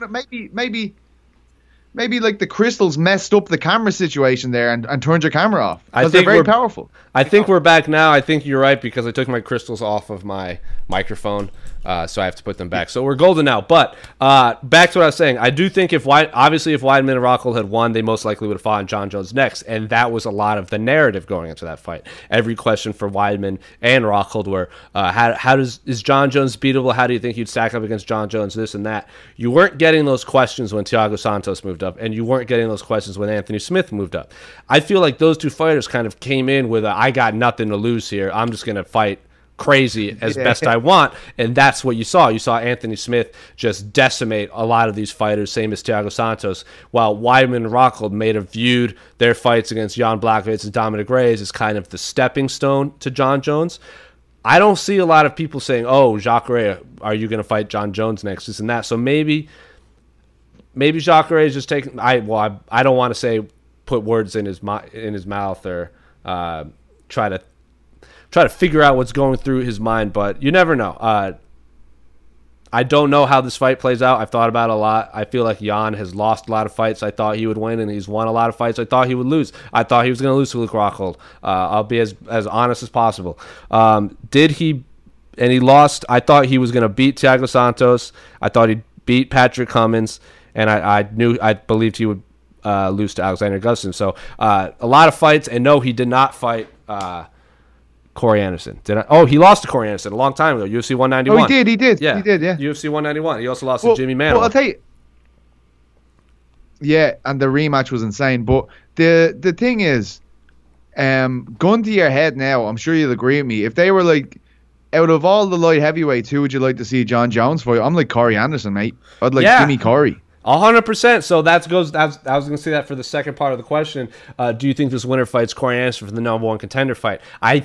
Maybe like the crystals messed up the camera situation there and turned your camera off. Because they're very powerful. I think we're back now. I think you're right because I took my crystals off of my microphone, so I have to put them back. So we're golden now. But back to what I was saying. I do think if Weidman and Rockhold had won, they most likely would have fought John Jones next, and that was a lot of the narrative going into that fight. Every question for Weidman and Rockhold were, is John Jones beatable? How do you think you'd stack up against John Jones? This and that. You weren't getting those questions when Thiago Santos moved up, and you weren't getting those questions when Anthony Smith moved up. I feel like those two fighters kind of came in with I got nothing to lose here. I'm just going to fight crazy as best I want, and that's what you saw. You saw Anthony Smith just decimate a lot of these fighters, same as Thiago Santos, while Weidman and Rockhold may have viewed their fights against Jan Blachowicz and Dominic Reyes as kind of the stepping stone to John Jones. I don't see a lot of people saying, oh, Jacare, are you going to fight John Jones next, this and that. So maybe Jacare is just taking. I don't want to say put words in his mouth or try to figure out what's going through his mind, but you never know. I don't know how this fight plays out. I've thought about it a lot. I feel like Jan has lost a lot of fights I thought he would win, and he's won a lot of fights I thought he would lose. I thought he was going to lose to Luke Rockhold. I'll be as honest as possible. He lost. I thought he was going to beat Thiago Santos. I thought he'd beat Patrick Cummins, and I believed he would lose to Alexander Gustafsson. So a lot of fights, and no, he did not fight Corey Anderson. He lost to Corey Anderson a long time ago, UFC 191. Oh, he did. Yeah. He did, yeah. UFC 191. He also lost to Jimmy Mantle. Well, I'll tell you. Yeah, and the rematch was insane. But the thing is, gun to your head now, I'm sure you'll agree with me. If they were like, out of all the light heavyweights, who would you like to see John Jones fight? I'm like Corey Anderson, mate. I'd like Jimmy Corey. 100%. So I was going to say that for the second part of the question. Do you think this winner fights Corey Anderson for the number one contender fight? I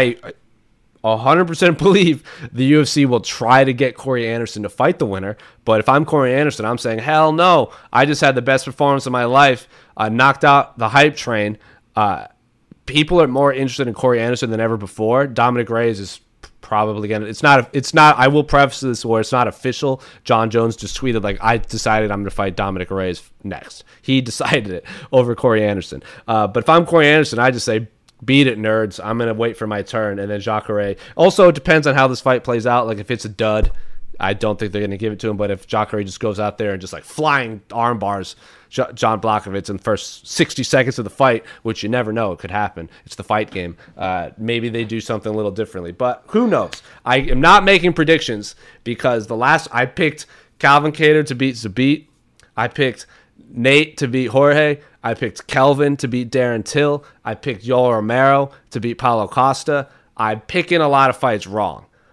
100% believe the UFC will try to get Corey Anderson to fight the winner. But if I'm Corey Anderson, I'm saying, hell no. I just had the best performance of my life. Knocked out the hype train. People are more interested in Corey Anderson than ever before. Dominic Reyes is probably gonna. It's not. I will preface this where it's not official. John Jones just tweeted like, I decided I'm gonna fight Dominic Reyes next. He decided it over Corey Anderson. But if I'm Corey Anderson, I just say, beat it, nerds. I'm gonna wait for my turn, and then Jacare. Also, it depends on how this fight plays out. Like if it's a dud, I don't think they're gonna give it to him. But if Jacare just goes out there and just like flying arm bars Jan Blachowicz in the first 60 seconds of the fight, which you never know, it could happen. It's the fight game. Maybe they do something a little differently, but who knows? I am not making predictions because I picked Calvin Kattar to beat Zabit. I picked Nate to beat Jorge. I picked Kelvin to beat Darren Till. I picked Yoel Romero to beat Paulo Costa. I'm picking a lot of fights wrong.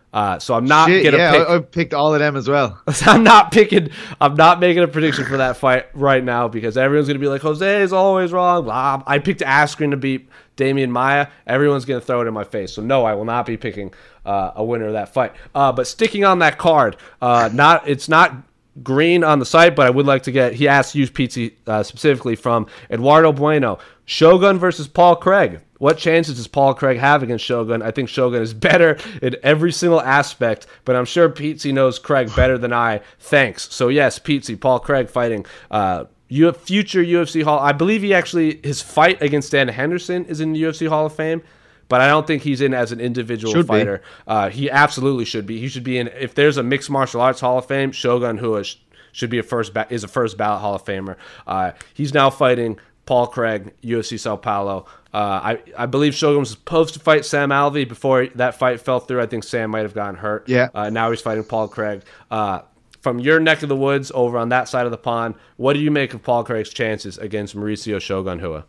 So I'm not gonna pick. I picked all of them as well. I'm not making a prediction for that fight right now because everyone's gonna be like, Jose is always wrong. Blah. I picked Askren to beat Damian Maia. Everyone's gonna throw it in my face. So no, I will not be picking a winner of that fight. But sticking on that card, it's not green on the site, but I would like to get. He asked you, Pete, specifically from Eduardo Bueno. Shogun versus Paul Craig. What chances does Paul Craig have against Shogun? I think Shogun is better in every single aspect, but I'm sure Pete knows Craig better than I. Thanks. So yes, Pete, Paul Craig fighting future UFC Hall. I believe his fight against Dan Henderson is in the UFC Hall of Fame, but I don't think he's in as an individual fighter. He absolutely should be. He should be in. If there's a mixed martial arts Hall of Fame, Shogun Rua should be a first ballot Hall of Famer. He's now fighting Paul Craig, UFC Sao Paulo. I believe Shogun was supposed to fight Sam Alvey before that fight fell through. I think Sam might have gotten hurt. Yeah. Now he's fighting Paul Craig. From your neck of the woods over on that side of the pond, what do you make of Paul Craig's chances against Mauricio Shogun Rua?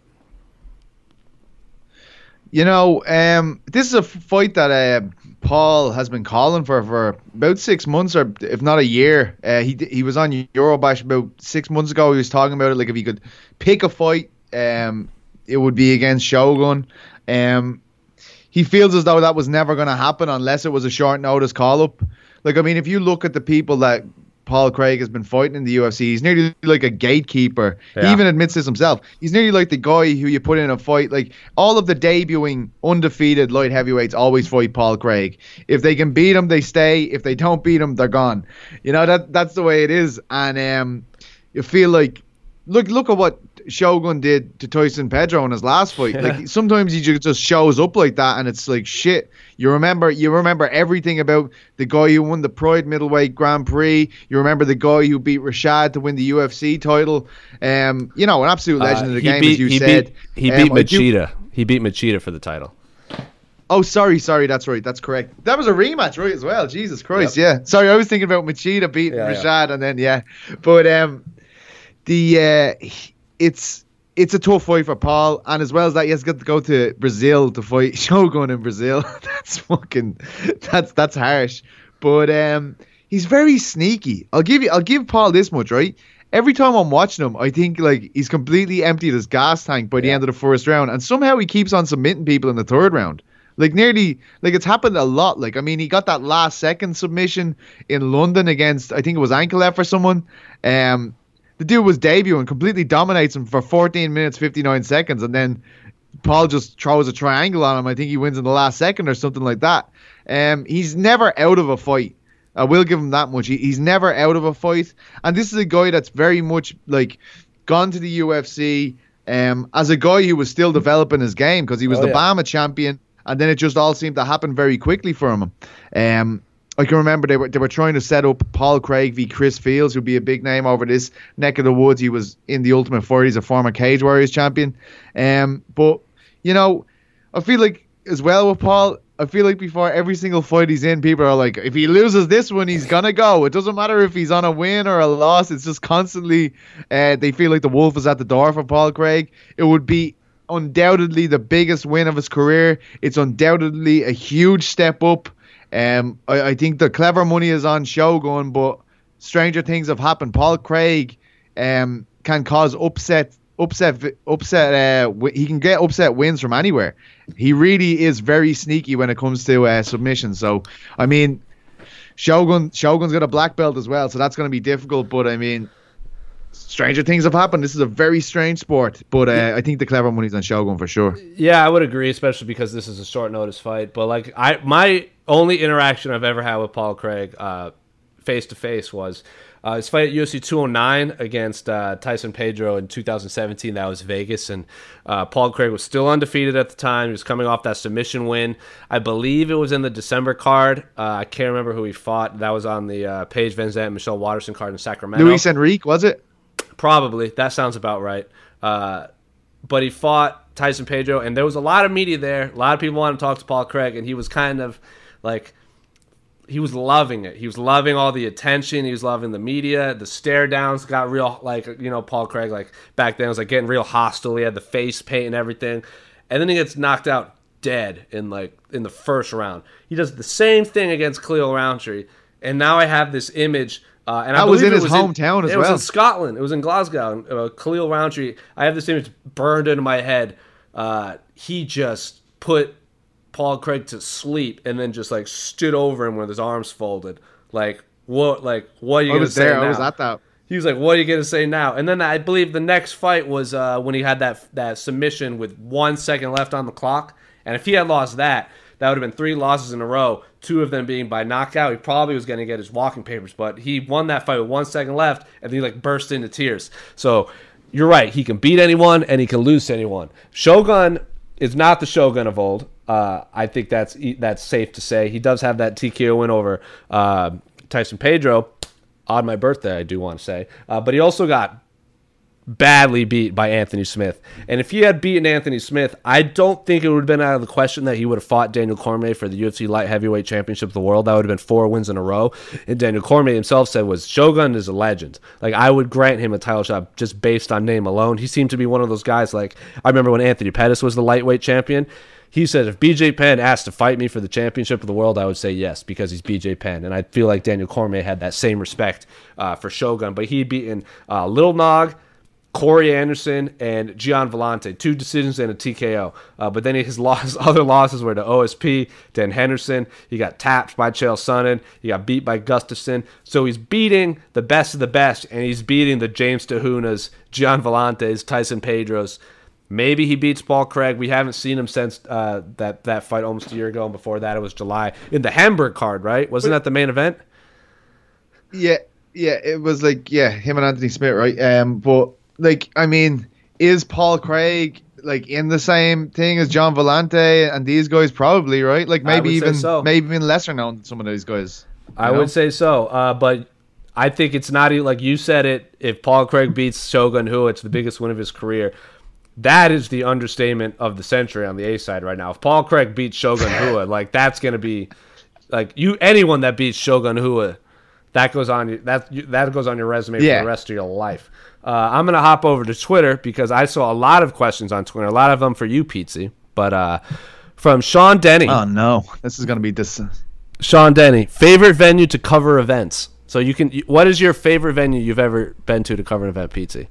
This is a fight that Paul has been calling for about 6 months, or if not a year. He was on Eurobash about 6 months ago. He was talking about it, like if he could pick a fight, it would be against Shogun. He feels as though that was never going to happen unless it was a short notice call up. Like, I mean, if you look at the people that Paul Craig has been fighting in the UFC, he's nearly like a gatekeeper. Yeah. He even admits this himself. He's nearly like the guy who you put in a fight. Like, all of the debuting undefeated light heavyweights always fight Paul Craig. If they can beat him, they stay. If they don't beat him, they're gone. That's the way it is. And you feel like, look at what Shogun did to Tyson Pedro in his last fight. Like, sometimes he just shows up like that, and it's like shit. You remember everything about the guy who won the Pride Middleweight Grand Prix. You remember the guy who beat Rashad to win the UFC title. An absolute legend of the game, as you said. He beat Machida. He beat Machida for the title. Oh, sorry, that's right, that's correct. That was a rematch, right, as well. Jesus Christ, yep. Yeah. Sorry, I was thinking about Machida beating Rashad, and then but it's a tough fight for Paul, and as well as that, he has got to go to Brazil to fight Shogun in Brazil. That's harsh. But he's very sneaky. I'll give Paul this much, right? Every time I'm watching him, I think like he's completely emptied his gas tank by the end of the first round, and somehow he keeps on submitting people in the third round. Like it's happened a lot. Like, I mean, he got that last second submission in London against, I think it was Ankalev or someone. The dude was debuting, completely dominates him for 14 minutes, 59 seconds, and then Paul just throws a triangle on him. I think he wins in the last second or something like that. He's never out of a fight. I will give him that much. He's never out of a fight. And this is a guy that's very much like gone to the UFC as a guy who was still developing his game, because he was BAMMA champion, and then it just all seemed to happen very quickly for him. I can remember they were trying to set up Paul Craig v Chris Fields, who'd be a big name over this neck of the woods. He was in the Ultimate Fighter. He's a former Cage Warriors champion. But I feel like as well with Paul, I feel like before every single fight he's in, people are like, if he loses this one, he's gonna go. It doesn't matter if he's on a win or a loss. It's just constantly they feel like the wolf is at the door for Paul Craig. It would be undoubtedly the biggest win of his career. It's undoubtedly a huge step up. I think the clever money is on Shogun, but stranger things have happened. Paul Craig can cause upset. He can get upset wins from anywhere. He really is very sneaky when it comes to submission. So, I mean, Shogun's got a black belt as well, so that's going to be difficult. But I mean, stranger things have happened. This is a very strange sport, but I think the clever money's on Shogun for sure. Yeah, I would agree, especially because this is a short notice fight. But like my only interaction I've ever had with Paul Craig face to face was his fight at UFC 209 against Tyson Pedro in 2017. That was Vegas, and Paul Craig was still undefeated at the time. He was coming off that submission win. I believe it was in the December card. I can't remember who he fought. That was on the Paige Van Zandt, Michelle Waterson card in Sacramento. Luis Enrique, was it? Probably. That sounds about right. But he fought Tyson Pedro, and there was a lot of media there. A lot of people wanted to talk to Paul Craig, and he was kind of like, he was loving it. He was loving all the attention. He was loving the media. The stare downs got real, like, Paul Craig, like, back then was like getting real hostile. He had the face paint and everything. And then he gets knocked out dead in the first round. He does the same thing against Khalil Roundtree, and now I have this image. And I was believe in his hometown as well. It was in Scotland. It was in Glasgow. Khalil Roundtree. I have this image burned into my head. He just put Paul Craig to sleep, and then just like stood over him with his arms folded. Like what? Like what are you gonna say now? I was at that. He was like, "What are you gonna say now?" And then I believe the next fight was when he had that submission with 1 second left on the clock. And if he had lost that would have been 3 losses in a row, 2 of them being by knockout. He probably was going to get his walking papers, but he won that fight with 1 second left, and then he burst into tears. So you're right. He can beat anyone, and he can lose to anyone. Shogun is not the Shogun of old. I think that's safe to say. He does have that TKO win over Tyson Pedro on my birthday, I do want to say. But he also got badly beat by Anthony Smith. And if he had beaten Anthony Smith, I don't think it would have been out of the question that he would have fought Daniel Cormier for the UFC Light Heavyweight Championship of the World. That would have been 4 wins in a row. And Daniel Cormier himself said Shogun is a legend. Like, I would grant him a title shot just based on name alone. He seemed to be one of those guys, like, I remember when Anthony Pettis was the lightweight champion. He said, if BJ Penn asked to fight me for the championship of the world, I would say yes, because he's BJ Penn. And I feel like Daniel Cormier had that same respect for Shogun. But he had beaten Little Nog, Corey Anderson, and Gian Vellante, 2 decisions and a TKO. But then his other losses were to OSP, Dan Henderson. He got tapped by Chael Sonnen. He got beat by Gustafsson. So he's beating the best of the best, and he's beating the James Tehunas, Gian Vellantes, Tyson Pedros. Maybe he beats Paul Craig. We haven't seen him since that fight almost a year ago, and before that it was July. In the Hamburg card, right? Wasn't that the main event? Yeah, it was him and Anthony Smith, right? But is Paul Craig in the same thing as John Vellante and these guys? Probably, right? Maybe even lesser known than some of those guys. I would say so, but I think it's not even like you said it. If Paul Craig beats Shogun Rua, it's the biggest win of his career. That is the understatement of the century on the A side right now. If Paul Craig beats Shogun Rua, that's going to be anyone that beats Shogun Rua, that goes on your resume for the rest of your life. I'm going to hop over to Twitter because I saw a lot of questions on Twitter, a lot of them for you, Pizzi. But from Sean Denny. Oh, no. This is going to be this. Sean Denny, favorite venue to cover events. So what is your favorite venue you've ever been to cover an event, Pizzi?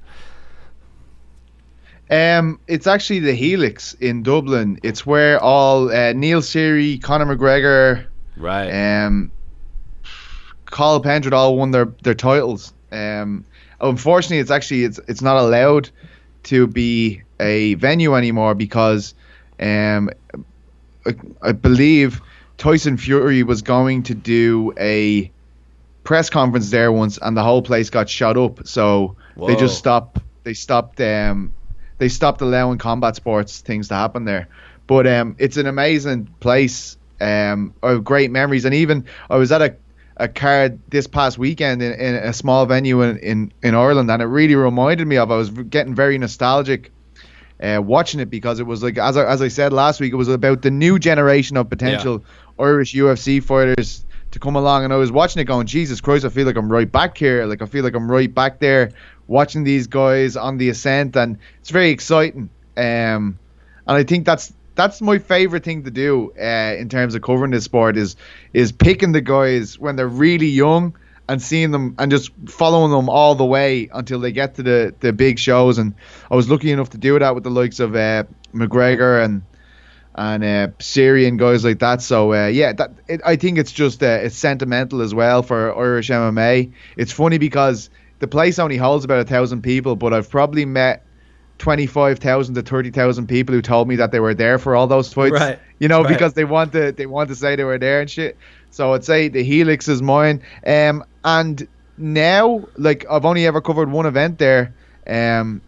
It's actually the Helix in Dublin. It's where all Neil Seery, Conor McGregor, right, Carl Pendred all won their titles. Unfortunately, it's not allowed to be a venue anymore because I believe Tyson Fury was going to do a press conference there once, and the whole place got shut up. So they just stopped. They stopped allowing combat sports things to happen there. But it's an amazing place. Great memories, and even I was at a card this past weekend in a small venue in Ireland, and it really reminded me of. I was getting very nostalgic watching it because it was as I said last week, it was about the new generation of potential Irish UFC fighters to come along, and I was watching it going, Jesus Christ, I feel like I'm right back here. I feel like I'm right back there watching these guys on the ascent, and it's very exciting. And I think that's my favorite thing to do in terms of covering this sport is picking the guys when they're really young and seeing them and just following them all the way until they get to the big shows. And I was lucky enough to do that with the likes of McGregor and Seery and guys like that. So I think it's just it's sentimental as well for Irish MMA. It's funny because the place only holds about 1,000 people, but I've probably met 25,000 to 30,000 people who told me that they were there for all those fights, right? Because they want to say they were there and shit. So I'd say the Helix is mine. And now, I've only ever covered one event there, and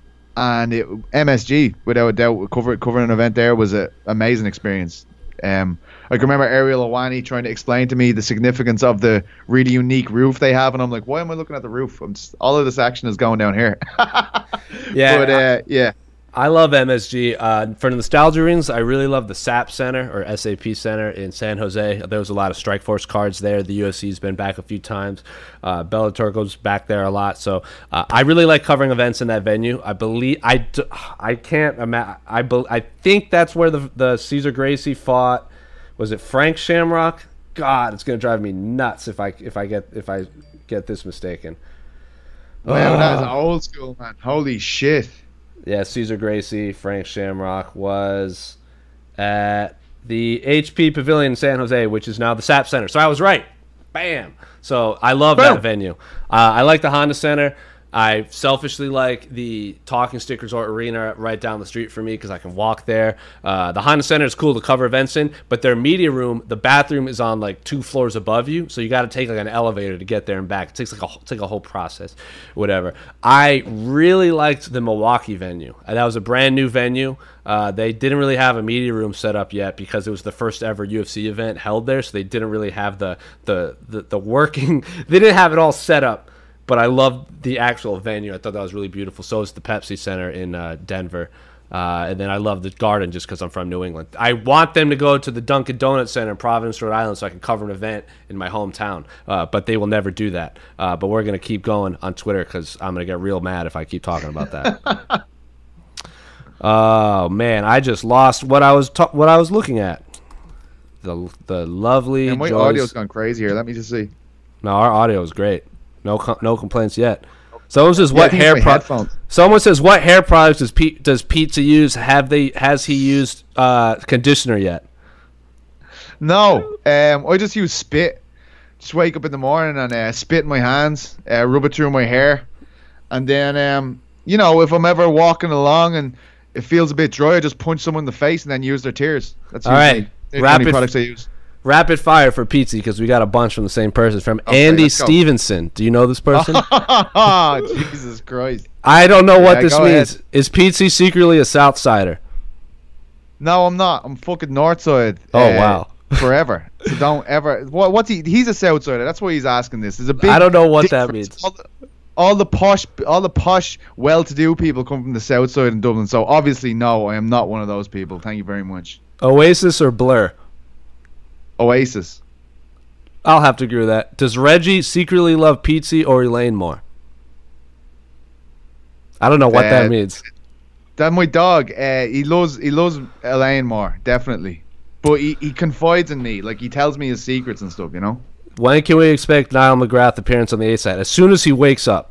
MSG, without a doubt, covering an event there was an amazing experience. I can remember Ariel Awani trying to explain to me the significance of the really unique roof they have, and I'm like, why am I looking at the roof? All of this action is going down here. Yeah. But I love MSG. For the nostalgia rings, I really love the SAP Center or SAP Center in San Jose. There was a lot of Strikeforce cards there. The UFC's been back a few times. Bellator goes back there a lot. So I really like covering events in that venue. I believe I can't imagine. I think that's where the Cesar Gracie fought. Was it Frank Shamrock? God, it's gonna drive me nuts if I get this mistaken. Wow, that is old school, man. Holy shit. Yeah, Cesar Gracie, Frank Shamrock was at the HP Pavilion in San Jose, which is now the SAP Center. So I was right. Bam. So I love that venue. I like the Honda Center. I selfishly like the Talking Stick Resort Arena right down the street from me because I can walk there. The Honda Center is cool to cover events in, but their media room, the bathroom is on like 2 floors above you, so you got to take like an elevator to get there and back. It takes like a whole process, whatever. I really liked the Milwaukee venue. That was a brand new venue. They didn't really have a media room set up yet because it was the first ever UFC event held there, so they didn't really have the working. They didn't have it all set up. But I loved the actual venue. I thought that was really beautiful. So is the Pepsi Center in Denver. And then I love the Garden just because I'm from New England. I want them to go to the Dunkin' Donuts Center in Providence, Rhode Island so I can cover an event in my hometown. But they will never do that. But we're going to keep going on Twitter because I'm going to get real mad if I keep talking about that. Oh, man. I just lost what I was looking at. The lovely And my audio's gone crazy here. Let me just see. No, our audio is great. No complaints yet. Someone says what hair products? Someone says what hair products does Pizza use? Has he used conditioner yet? No. I just use spit. Just wake up in the morning and spit in my hands, rub it through my hair, and then if I'm ever walking along and it feels a bit dry, I just punch someone in the face and then use their tears. That's all right. The only products I use. Rapid fire for Pizza because we got a bunch from the same person. From Andy Stevenson. Do you know this person? Oh, Jesus Christ. I don't know what this means. Ahead. Is Pizza secretly a South Sider? No, I'm not. I'm fucking North Side. Oh, wow. Forever. So don't ever. What's he? He's a South Sider. That's why he's asking this. There's a big. I don't know what that means. All the posh, well-to-do people come from the South Side in Dublin. So obviously, no, I am not one of those people. Thank you very much. Oasis or Blur? Oasis. I'll have to agree with that. Does Reggie secretly love Pizza or Elaine more? I don't know what that means. That's my dog. He loves Elaine more, definitely. But he confides in me. Like, he tells me his secrets and stuff, you know? When can we expect Niall McGrath appearance on the A-side? As soon as he wakes up.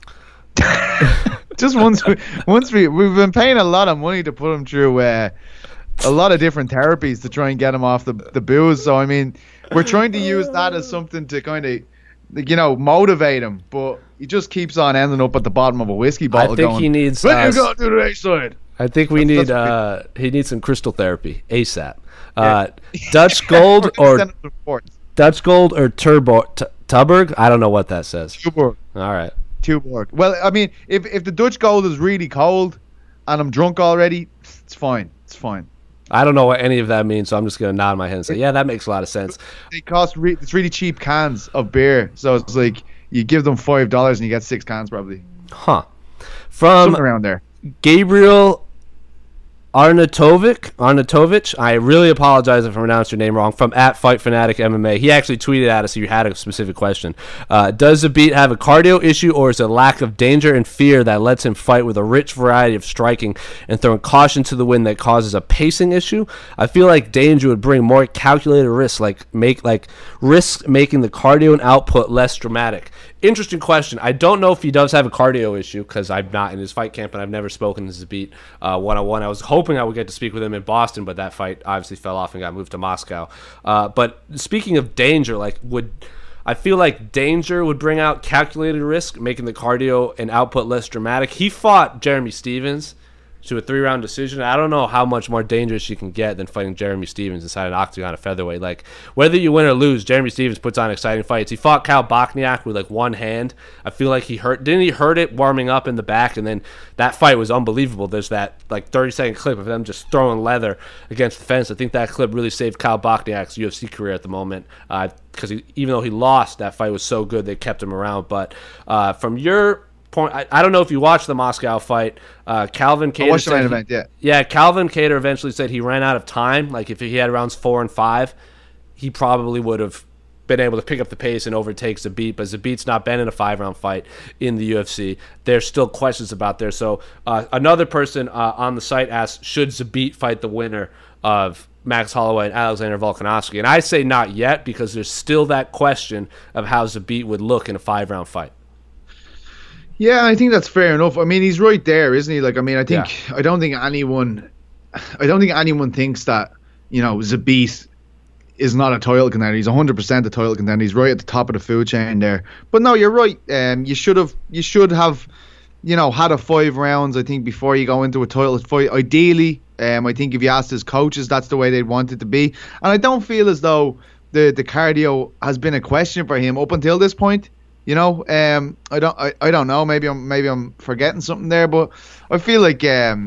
Just once we've been paying a lot of money to put him through a lot of different therapies to try and get him off the booze. So, I mean, we're trying to use that as something to kind of, motivate him. But he just keeps on ending up at the bottom of a whiskey bottle. I think he needs. When you go to the A-side. I think he needs some crystal therapy ASAP. Dutch Gold or Tuborg? I don't know what that says. Tuborg. All right. Tuborg. Well, I mean, if the Dutch Gold is really cold and I'm drunk already, it's fine. It's fine. I don't know what any of that means, so I'm just going to nod my head and say, yeah, that makes a lot of sense. They cost it's really cheap cans of beer, so it's like you give them $5 and you get 6 cans probably. Huh. From something around there. Gabriel Arnautovic, I really apologize if I pronounced your name wrong, from @FightFanaticMMA. He actually tweeted at us if you had a specific question. Does Zabit have a cardio issue, or is it a lack of danger and fear that lets him fight with a rich variety of striking and throwing caution to the wind that causes a pacing issue? I feel like danger would bring more calculated risks, risk making the cardio and output less dramatic. Interesting question. I don't know if he does have a cardio issue because I'm not in his fight camp and I've never spoken to Zabit one-on-one. I was hoping I would get to speak with him in Boston, but that fight obviously fell off and got moved to Moscow. But speaking of danger, I feel like danger would bring out calculated risk, making the cardio and output less dramatic. He fought Jeremy Stephens to a 3-round decision. I don't know how much more dangerous you can get than fighting Jeremy Stephens inside an octagon of featherweight. Like, whether you win or lose, Jeremy Stephens puts on exciting fights. He fought Kyle Bochniak with one hand. I feel like he hurt it warming up in the back, and then that fight was unbelievable. There's that 30-second clip of them just throwing leather against the fence. I think that clip really saved Kyle Bochniak's UFC career at the moment, because even though he lost, that fight was so good they kept him around. But from your point. I don't know if you watched the Moscow fight. Calvin Kattar. I watched the main event. Yeah. Yeah, Calvin Kattar eventually said he ran out of time. Like if he had rounds 4 and 5, he probably would have been able to pick up the pace and overtake Zabit, but Zabit's not been in a 5-round fight in the UFC. There's still questions about there. So another person on the site asked, should Zabit fight the winner of Max Holloway and Alexander Volkanovski? And I say not yet, because there's still that question of how Zabit would look in a 5-round fight. Yeah, I think that's fair enough. I mean, he's right there, isn't he? Like, I mean, I don't think anyone thinks that, Zabit is not a title contender. He's 100% a title contender. He's right at the top of the food chain there. But no, you're right. You should have, had a 5 rounds, I think, before you go into a title fight. Ideally, I think if you asked his coaches, that's the way they'd want it to be. And I don't feel as though the cardio has been a question for him up until this point. I don't know. Maybe I'm forgetting something there, but I feel like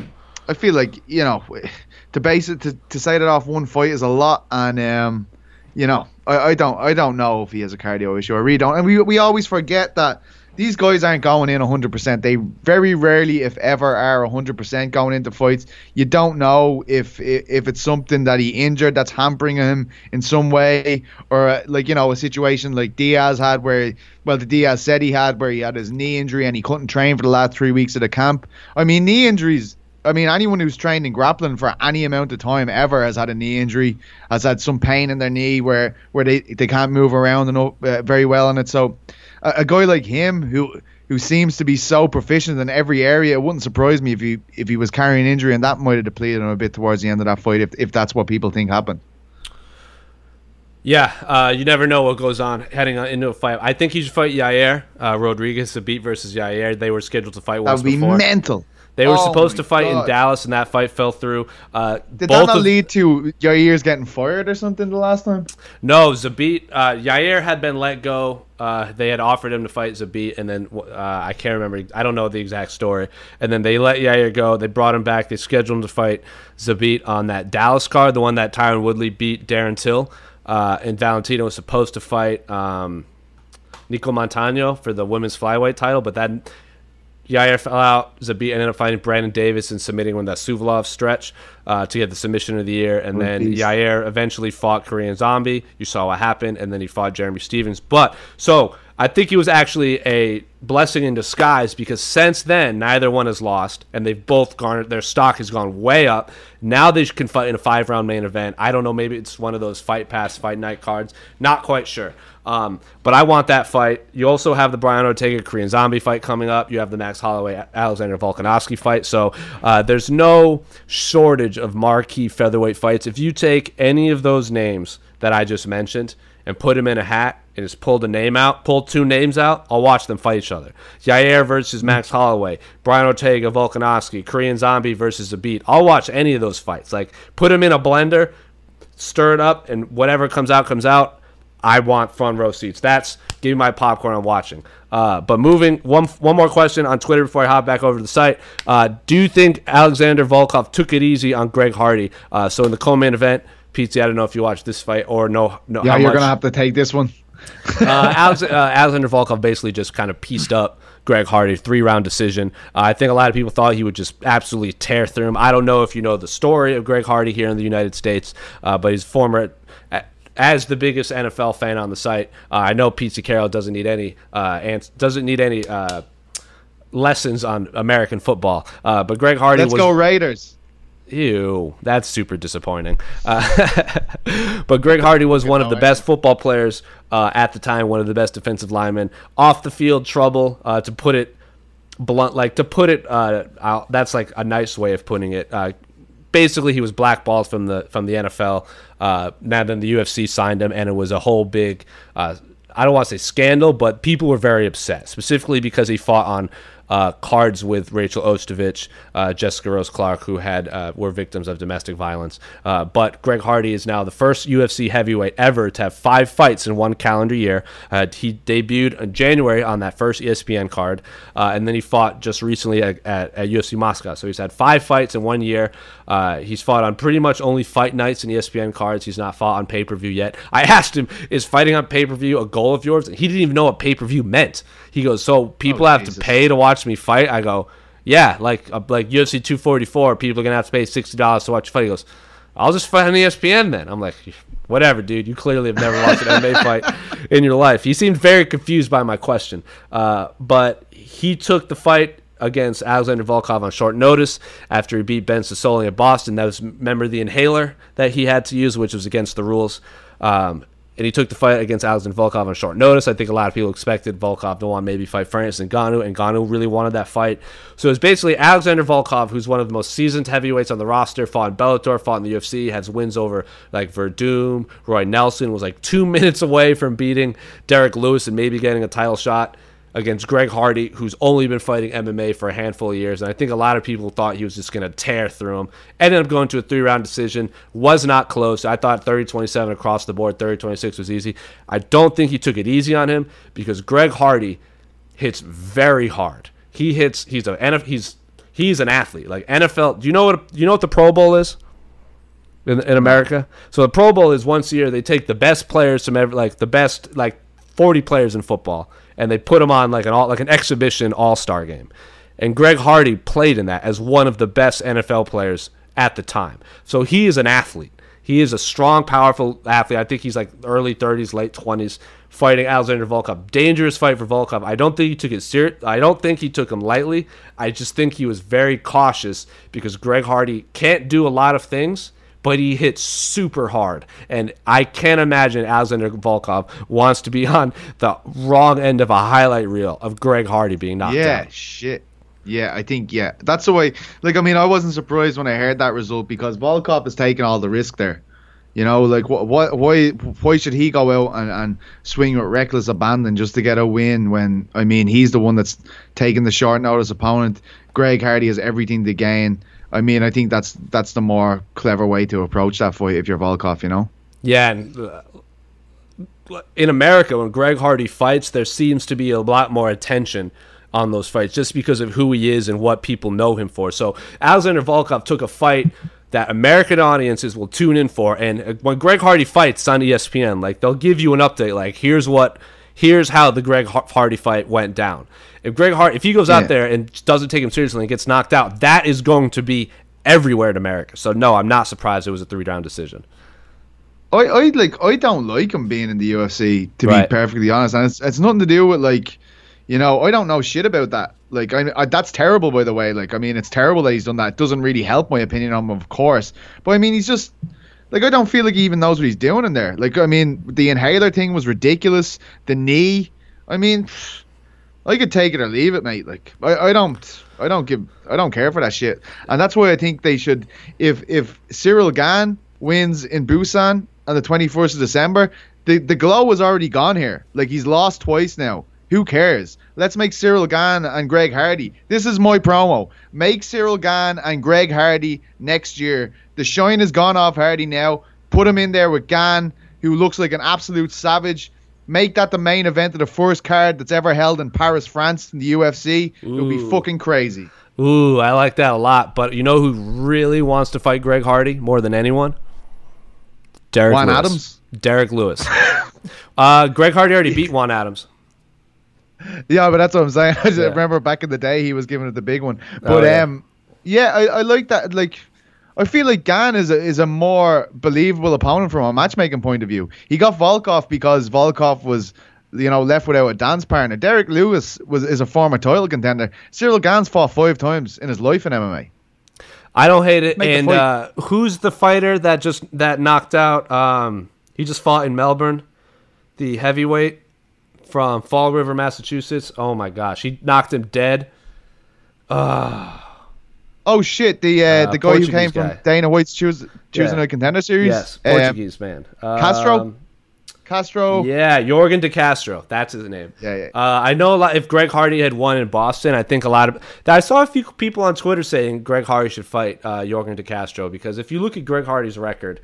to base it to say that off one fight is a lot, and I don't know if he has a cardio issue. I really don't. And we always forget that these guys aren't going in 100%. They very rarely, if ever, are 100% going into fights. You don't know if it's something that he injured that's hampering him in some way, or a situation like Diaz had the Diaz said he had, where he had his knee injury and he couldn't train for the last 3 weeks of the camp. I mean, knee injuries. I mean, anyone who's trained in grappling for any amount of time ever has had a knee injury, has had some pain in their knee where they can't move around very well in it. So a guy like him who seems to be so proficient in every area, it wouldn't surprise me if he was carrying injury, and that might have depleted him a bit towards the end of that fight if that's what people think happened. Yeah, you never know what goes on heading into a fight. I think he should fight Yair Rodriguez, Zabit versus Yair. They were scheduled to fight once before. That would be mental. They were supposed to fight in Dallas, and that fight fell through. Did that not lead to Yair's getting fired or something the last time? No, Zabit. Yair had been let go. They had offered him to fight Zabit, and then I can't remember. I don't know the exact story. And then they let Yair go. They brought him back. They scheduled him to fight Zabit on that Dallas card, the one that Tyron Woodley beat Darren Till. And Valentino was supposed to fight Nico Montano for the women's flyweight title, but that Yair fell out. Zabit ended up fighting Brandon Davis and submitting on that Suvalov stretch to get the submission of the year. And then Yair eventually fought Korean Zombie. You saw what happened. And then he fought Jeremy Stevens. So I think he was actually a blessing in disguise, because since then, neither one has lost. And they've both garnered, their stock has gone way up. Now they can fight in a 5-round main event. I don't know. Maybe it's one of those Fight Pass, Fight Night cards. Not quite sure. But I want that fight. You also have the Brian Ortega Korean Zombie fight coming up. You have the Max Holloway Alexander Volkanovski fight. So there's no shortage of marquee featherweight fights. If you take any of those names that I just mentioned and put them in a hat and just pull 2 names out, I'll watch them fight each other. Yair versus Max Holloway, Brian Ortega Volkanovski, Korean Zombie versus Zabit. I'll watch any of those fights. Like, put them in a blender, stir it up, and whatever comes out, comes out. I want front row seats. Give me my popcorn, I'm watching. But moving, one more question on Twitter before I hop back over to the site. Do you think Alexander Volkov took it easy on Greg Hardy? So in the co-main event, Pete, I don't know if you watched this fight or no. Yeah, you're going to have to take this one. Alexander Volkov basically just kind of pieced up Greg Hardy, 3-round decision. I think a lot of people thought he would just absolutely tear through him. I don't know if you know the story of Greg Hardy here in the United States, but he's as the biggest NFL fan on the site, I know Pete Carroll doesn't need any lessons on American football. But Greg Hardy Let's go Raiders. Ew, that's super disappointing. But Greg Hardy was one of the best football players at the time, one of the best defensive linemen. Off the field trouble, to put it blunt, that's like a nice way of putting it. Basically, he was blackballed from the NFL. Now then, the UFC signed him, and it was a whole big, I don't want to say scandal, but people were very upset, specifically because he fought on cards with Rachel Ostovich, Jessica Rose Clark, who were victims of domestic violence. But Greg Hardy is now the first UFC heavyweight ever to have 5 fights in one calendar year. He debuted in January on that first ESPN card, and then he fought just recently at UFC Moscow. So he's had 5 fights in 1 year. He's fought on pretty much only fight nights and ESPN cards. He's not fought on pay-per-view yet. I asked him, is fighting on pay-per-view a goal of yours? And he didn't even know what pay-per-view meant. He goes, so people have to pay to watch me fight? I go, yeah, like UFC 244, people are going to have to pay $60 to watch a fight. He goes, I'll just fight on ESPN then. I'm like, whatever, dude. You clearly have never watched an MMA fight in your life. He seemed very confused by my question. But he took the fight against Alexander Volkov on short notice after he beat Ben Sassoli in Boston. That was, remember, the inhaler that he had to use, which was against the rules. And he took the fight against Alexander Volkov on short notice. I think a lot of people expected Volkov to want maybe fight Francis Ngannou, and Ngannou really wanted that fight. So it's basically Alexander Volkov, who's one of the most seasoned heavyweights on the roster, fought in Bellator, fought in the UFC, has wins over like Verdum, Roy Nelson, was like 2 minutes away from beating Derek Lewis and maybe getting a title shot, against Greg Hardy, who's only been fighting MMA for a handful of years. And I think a lot of people thought he was just going to tear through him. Ended up going to a 3-round decision. Was not close. I thought 30-27 across the board. 30-26 was easy. I don't think he took it easy on him because Greg Hardy hits very hard. He hits. He's an athlete. Like NFL. Do you know what the Pro Bowl is? In America? So the Pro Bowl is once a year. They take the best players from the best 40 players in football, and they put them on like an exhibition all-star game. And Greg Hardy played in that as one of the best NFL players at the time. So he is an athlete. He is a strong, powerful athlete. I think he's like early 30s, late 20s, fighting Alexander Volkov. Dangerous fight for Volkov. I don't think he took it serious. I don't think he took him lightly. I just think he was very cautious because Greg Hardy can't do a lot of things, but he hits super hard. And I can't imagine Alexander Volkov wants to be on the wrong end of a highlight reel of Greg Hardy being knocked out. Yeah, shit. Yeah, I think, yeah. That's the way. I wasn't surprised when I heard that result because Volkov is taking all the risk there. You know, why should he go out and swing with reckless abandon just to get a win when, he's the one that's taking the short notice opponent. Greg Hardy has everything to gain. I think that's the more clever way to approach that fight if you're Volkov, you know? Yeah, and in America, when Greg Hardy fights, there seems to be a lot more attention on those fights just because of who he is and what people know him for. So Alexander Volkov took a fight that American audiences will tune in for, and when Greg Hardy fights on ESPN, they'll give you an update, here's how the Greg Hardy fight went down. If he goes out there and doesn't take him seriously and gets knocked out, that is going to be everywhere in America. So no, I'm not surprised it was a 3-round decision. I don't like him being in the UFC, to be perfectly honest, and it's nothing to do with I don't know shit about that. That's terrible, by the way. It's terrible that he's done that. It doesn't really help my opinion on him, of course. But he's just I don't feel like he even knows what he's doing in there. The inhaler thing was ridiculous. The knee, I could take it or leave it, mate. I don't care for that shit. And that's why I think they should, if Cyril Gane wins in Busan on the 21st of December, the glow is already gone here. He's lost twice now. Who cares? Let's make Cyril Gane and Greg Hardy. This is my promo. Make Cyril Gane and Greg Hardy next year. The shine has gone off Hardy now. Put him in there with Gane, who looks like an absolute savage. Make that the main event of the first card that's ever held in Paris, France, in the UFC. It would be fucking crazy. Ooh, I like that a lot. But you know who really wants to fight Greg Hardy more than anyone? Juan Adams? Derek Lewis. Greg Hardy already beat Juan Adams. Yeah, but that's what I'm saying. I just remember back in the day he was giving it the big one. But I like that. I feel like Gane is a more believable opponent from a matchmaking point of view. He got Volkov because Volkov was, left without a dance partner. Derek Lewis is a former title contender. Cyril Gane's fought 5 times in his life in MMA. I don't hate it. And who's the fighter that knocked out? He just fought in Melbourne, the heavyweight from Fall River, Massachusetts. Oh my gosh, he knocked him dead. Oh shit! The guy Portuguese who came from Dana White's choosing a contender series. Yes, Portuguese man. Castro. Castro. Yeah, Jorgen De Castro. That's his name. Yeah. I know a lot. If Greg Hardy had won in Boston, I think a lot of. I saw a few people on Twitter saying Greg Hardy should fight Jorgen De Castro, because if you look at Greg Hardy's record,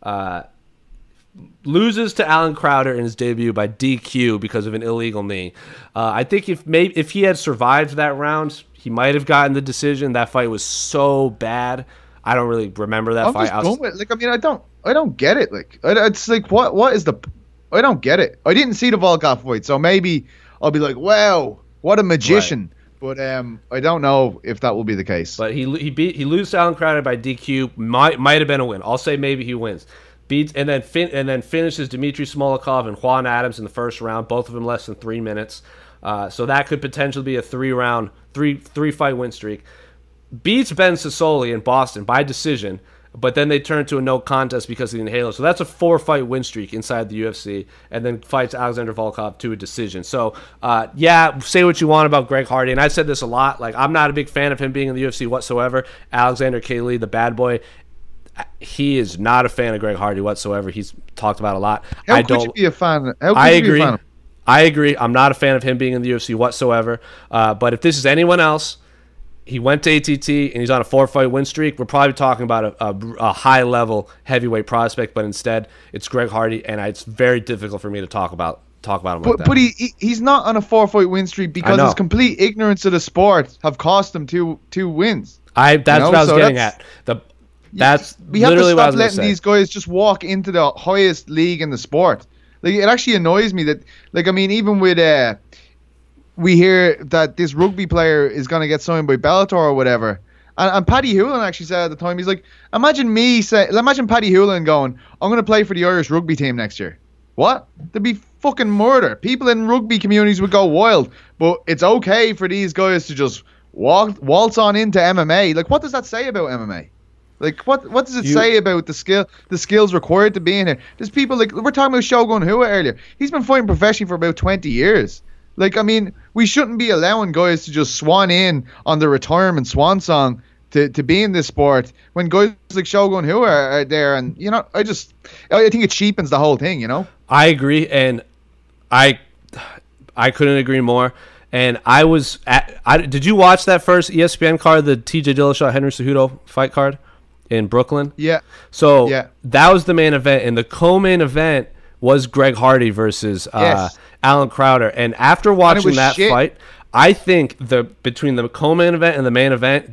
loses to Alan Crowder in his debut by DQ because of an illegal knee. I think if he had survived that round, he might have gotten the decision. That fight was so bad. I don't really remember that fight. I don't get it. Like, it's like, what is the? I don't get it. I didn't see the Volkov fight, so maybe I'll be like, wow, what a magician. Right. But I don't know if that will be the case. But he loses to Alan Crowder by DQ. Might have been a win. I'll say maybe he wins. Beats and then finishes Dmitry Smolikov and Juan Adams in the first round. Both of them less than 3 minutes. So that could potentially be a three fight win streak. Beats Ben Sassoli in Boston by decision, but then they turn to a no contest because of the inhaler. So that's a 4-fight win streak inside the UFC, and then fights Alexander Volkov to a decision. So, say what you want about Greg Hardy, and I've said this a lot. Like, I'm not a big fan of him being in the UFC whatsoever. Alexander K. Lee, the bad boy, he is not a fan of Greg Hardy whatsoever. He's talked about a lot. How could you be a fan? I agree. I agree. I'm not a fan of him being in the UFC whatsoever. But if this is anyone else, he went to ATT and he's on a 4-fight win streak. We're probably talking about a high-level heavyweight prospect, but instead it's Greg Hardy, and it's very difficult for me to talk about him like that. But he's not on a 4-fight win streak because his complete ignorance of the sport have cost him two wins. That's what I was getting at. That's we have to literally stop letting these guys just walk into the highest league in the sport. Like, it actually annoys me that, like, I mean, even with we hear that this rugby player is going to get signed by Bellator or whatever. And Paddy Hewlin actually said at the time, he's like, imagine Paddy Hewlin going, I'm going to play for the Irish rugby team next year. What? There'd be fucking murder. People in rugby communities would go wild. But it's okay for these guys to just waltz on into MMA. Like, what does that say about MMA? Like, what does it say about the skills required to be in here? There's people, like, we're talking about Shogun Rua earlier. He's been fighting professionally for about 20 years. Like, I mean, we shouldn't be allowing guys to just swan in on the retirement swan song to be in this sport when guys like Shogun Rua are there. And, you know, I think it cheapens the whole thing, you know? I agree, and I couldn't agree more. And did you watch that first ESPN card, the TJ Dillashaw Henry Cejudo fight card in Brooklyn? Yeah. So that was the main event, and the co-main event was Greg Hardy versus Alan Crowder. And after watching that fight, I think between the co-main event and the main event,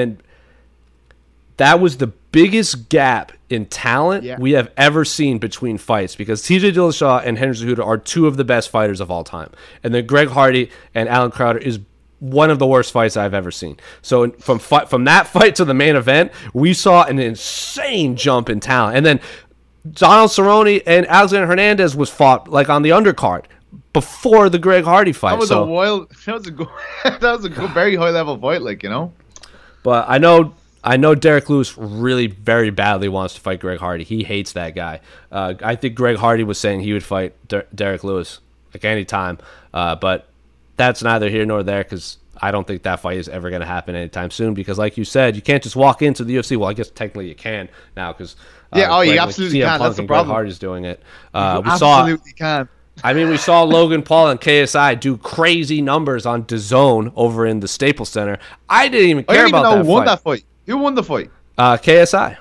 that was the biggest gap in talent we have ever seen between fights, because TJ Dillashaw and Henry Cejudo are two of the best fighters of all time. And then Greg Hardy and Alan Crowder is one of the worst fights I've ever seen. So from that fight to the main event, we saw an insane jump in talent. And then Donald Cerrone and Alexander Hernandez was fought like on the undercard before the Greg Hardy fight. That was a very high level fight, like, you know. But I know Derek Lewis really very badly wants to fight Greg Hardy. He hates that guy. I think Greg Hardy was saying he would fight Derek Lewis like any time. But that's neither here nor there, because I don't think that fight is ever going to happen anytime soon, because like you said, you can't just walk into the UFC. Well, I guess technically you can now, because you absolutely can. That's the problem. Greg Hardy's doing it. Absolutely can. I mean, we saw Logan Paul and KSI do crazy numbers on DAZN over in the Staples Center. I didn't even care about that fight. I didn't even know who won that fight. Who won the fight? KSI.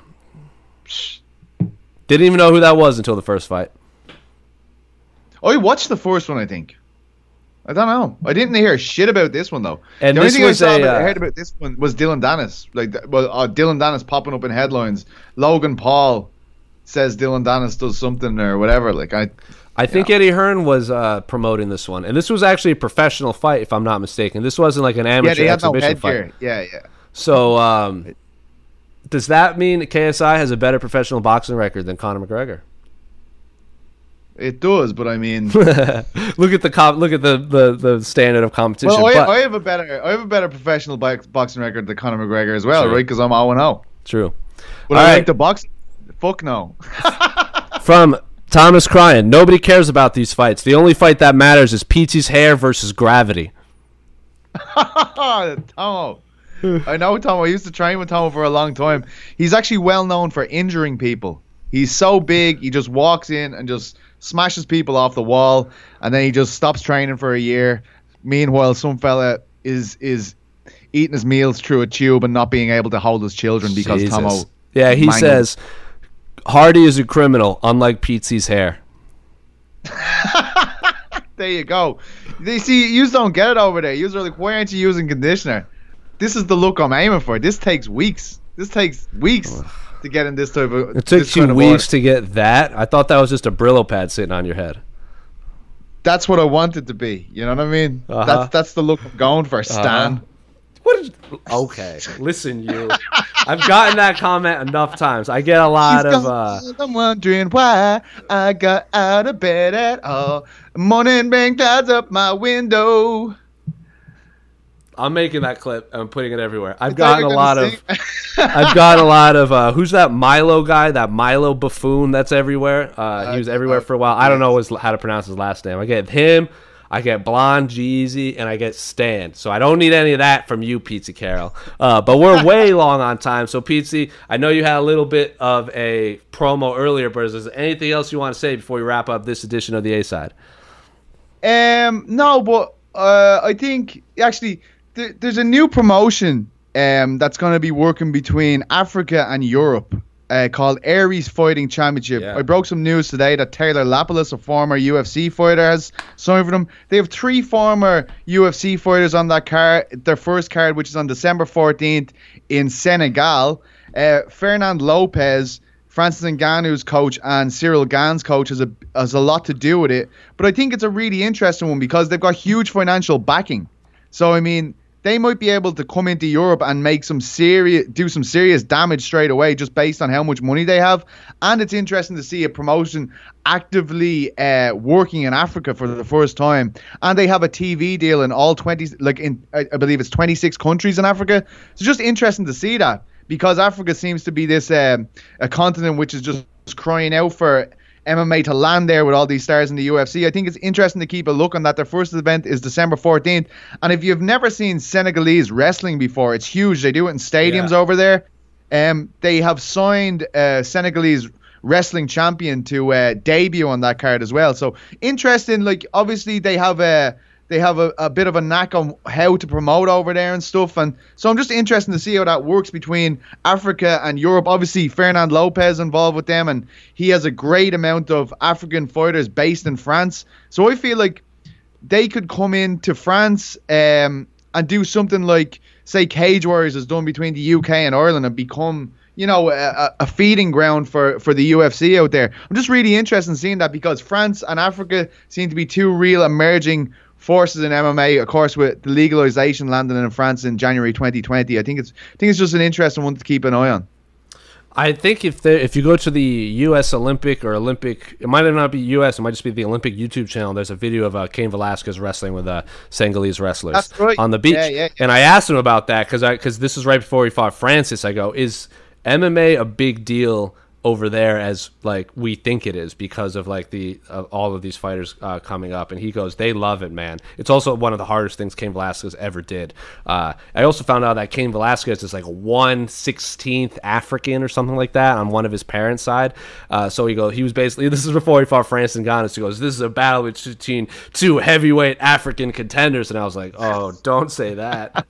Didn't even know who that was until the first fight. I watched the first one, I think. I don't know. I didn't hear shit about this one, though. And the only thing I heard about this one was Dylan Dennis. Dylan Dennis popping up in headlines. Logan Paul says Dylan Dennis does something or whatever. Like, I think Eddie Hearn was promoting this one, and this was actually a professional fight, if I'm not mistaken. This wasn't like an amateur exhibition fight. Yeah. So, does that mean KSI has a better professional boxing record than Conor McGregor? It does, but I mean, look at the standard of competition. Well, I have a better professional boxing record than Conor McGregor as well, right? Because I'm 0-0. True. But I like the boxing. Fuck no. From Thomas Cryan, nobody cares about these fights. The only fight that matters is Petey's hair versus gravity. Tomo. I know Tomo. I used to train with Tomo for a long time. He's actually well known for injuring people. He's so big, he just walks in and just smashes people off the wall, and then he just stops training for a year. Meanwhile, some fella is eating his meals through a tube and not being able to hold his children because Jesus. Tomo. Yeah, he says Hardy is a criminal, unlike Pete's hair. There you go. They see you don't get it over there. You're like, why aren't you using conditioner? This is the look I'm aiming for. This takes weeks. To get in this type of. It took you weeks to get that. I thought that was just a Brillo pad sitting on your head. That's what I want it to be. You know what I mean? That's the look I'm going for, Stan. Okay, listen, you. I've gotten that comment enough times. I get a lot of. I'm wondering why I got out of bed at all. Morning rain clouds up my window. I'm making that clip and I'm putting it everywhere. I've gotten a lot of. Who's that Milo guy? That Milo buffoon that's everywhere. He was everywhere for a while. I don't know how to pronounce his last name. I get him. I get Blonde, Jeezy, and I get Stan. So I don't need any of that from you, Pizzy Carroll. But we're way long on time. So, Pizzy, I know you had a little bit of a promo earlier, but is there anything else you want to say before we wrap up this edition of the A-Side? No, but I think, actually, there's a new promotion that's going to be working between Africa and Europe. Called Aries Fighting Championship. Yeah. I broke some news today that Taylor Lapalus, a former UFC fighter, has signed for them. They have 3 former UFC fighters on that card. Their first card, which is on December 14th in Senegal. Fernand Lopez, Francis Ngannou's coach, and Cyril Gane's coach has a lot to do with it. But I think it's a really interesting one because they've got huge financial backing. So, I mean, they might be able to come into Europe and make do some serious damage straight away just based on how much money they have. And it's interesting to see a promotion actively working in Africa for the first time. And they have a TV deal in all 20, I believe it's 26 countries in Africa. It's just interesting to see that because Africa seems to be this a continent which is just crying out for MMA to land there with all these stars in the UFC. I think it's interesting to keep a look on that. Their first event is December 14th. And if you've never seen Senegalese wrestling before, it's huge. They do it in stadiums over there. They have signed Senegalese wrestling champion to debut on that card as well. So interesting. Like, obviously they have a bit of a knack on how to promote over there and stuff. And so I'm just interested to see how that works between Africa and Europe. Obviously, Fernand Lopez involved with them, and he has a great amount of African fighters based in France. So I feel like they could come into France and do something like, say, Cage Warriors has done between the UK and Ireland and become, you know, a feeding ground for the UFC out there. I'm just really interested in seeing that because France and Africa seem to be 2 real emerging forces in MMA, of course, with the legalization landing in France in January 2020. I think it's just an interesting one to keep an eye on. I think if you go to the U.S. Olympic, it might not be U.S., it might just be the Olympic YouTube channel. There's a video of Cain Velasquez wrestling with Senegalese wrestlers. That's right. On the beach. Yeah. And I asked him about that because this was right before he fought Francis. I go, is MMA a big deal over there as like we think it is because of like all of these fighters coming up? And he goes, they love it, man. It's also one of the hardest things Cain Velasquez ever did. I also found out that Cain Velasquez is like 1/16 African or something like that on one of his parents' side. So he was basically, this is before he fought Francis Ngannou. So he goes, this is a battle between 2 heavyweight African contenders. And I was like, oh, don't say that.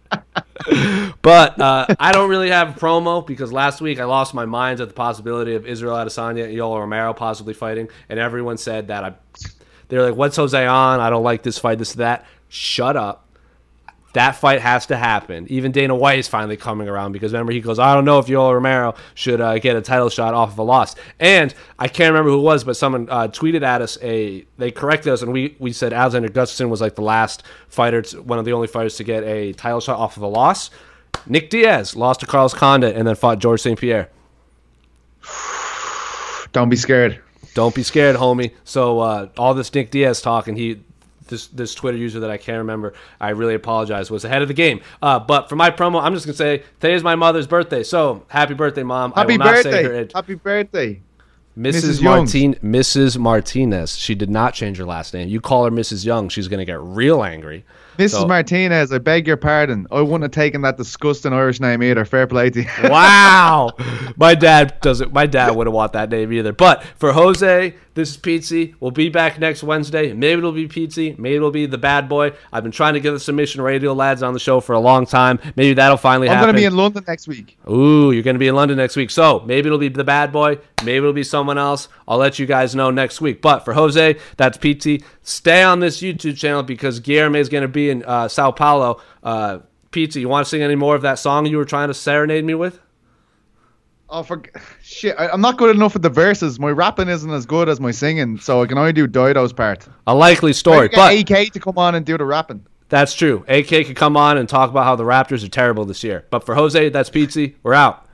But I don't really have a promo because last week I lost my mind at the possibility of Israel Adesanya and Yoel Romero possibly fighting, and everyone said that they're like, what's Jose on? I don't like this fight, this, that. Shut up. That fight has to happen. Even Dana White is finally coming around because remember, he goes, I don't know if Yoel Romero should get a title shot off of a loss. And I can't remember who it was, but someone tweeted at us, they corrected us, and we said Alexander Gustafsson was like the last fighter, one of the only fighters to get a title shot off of a loss. Nick Diaz lost to Carlos Condit and then fought George St. Pierre. Don't be scared. Don't be scared, homie. So all this Nick Diaz talk, and this Twitter user that I can't remember, I really apologize, was ahead of the game. But for my promo, I'm just going to say, today is my mother's birthday. So happy birthday, Mom. Happy birthday. Happy birthday. Mrs. Martinez. She did not change her last name. You call her Mrs. Young, she's going to get real angry. Mrs. So- Martinez, I beg your pardon. I wouldn't have taken that disgusting Irish name either. Fair play to you. Wow. My dad wouldn't want that name either. But for Jose, this is Pizzi. We'll be back next Wednesday. Maybe it'll be Pizzi. Maybe it'll be the bad boy. I've been trying to get the Submission Radio lads on the show for a long time. Maybe that'll finally I'm happen. going to be in London next week. Ooh, you're going to be in London next week. So maybe it'll be the bad boy. Maybe it'll be someone else. I'll let you guys know next week. But for Jose, that's Pizzi. Stay on this YouTube channel because Guilherme is going to be in Sao Paulo. Pizzi, you want to sing any more of that song you were trying to serenade me with? Oh, shit. I'm not good enough with the verses. My rapping isn't as good as my singing, so I can only do Dido's part. A likely story. I get AK to come on and do the rapping. That's true. AK could come on and talk about how the Raptors are terrible this year. But for Jose, that's Pizzi. We're out.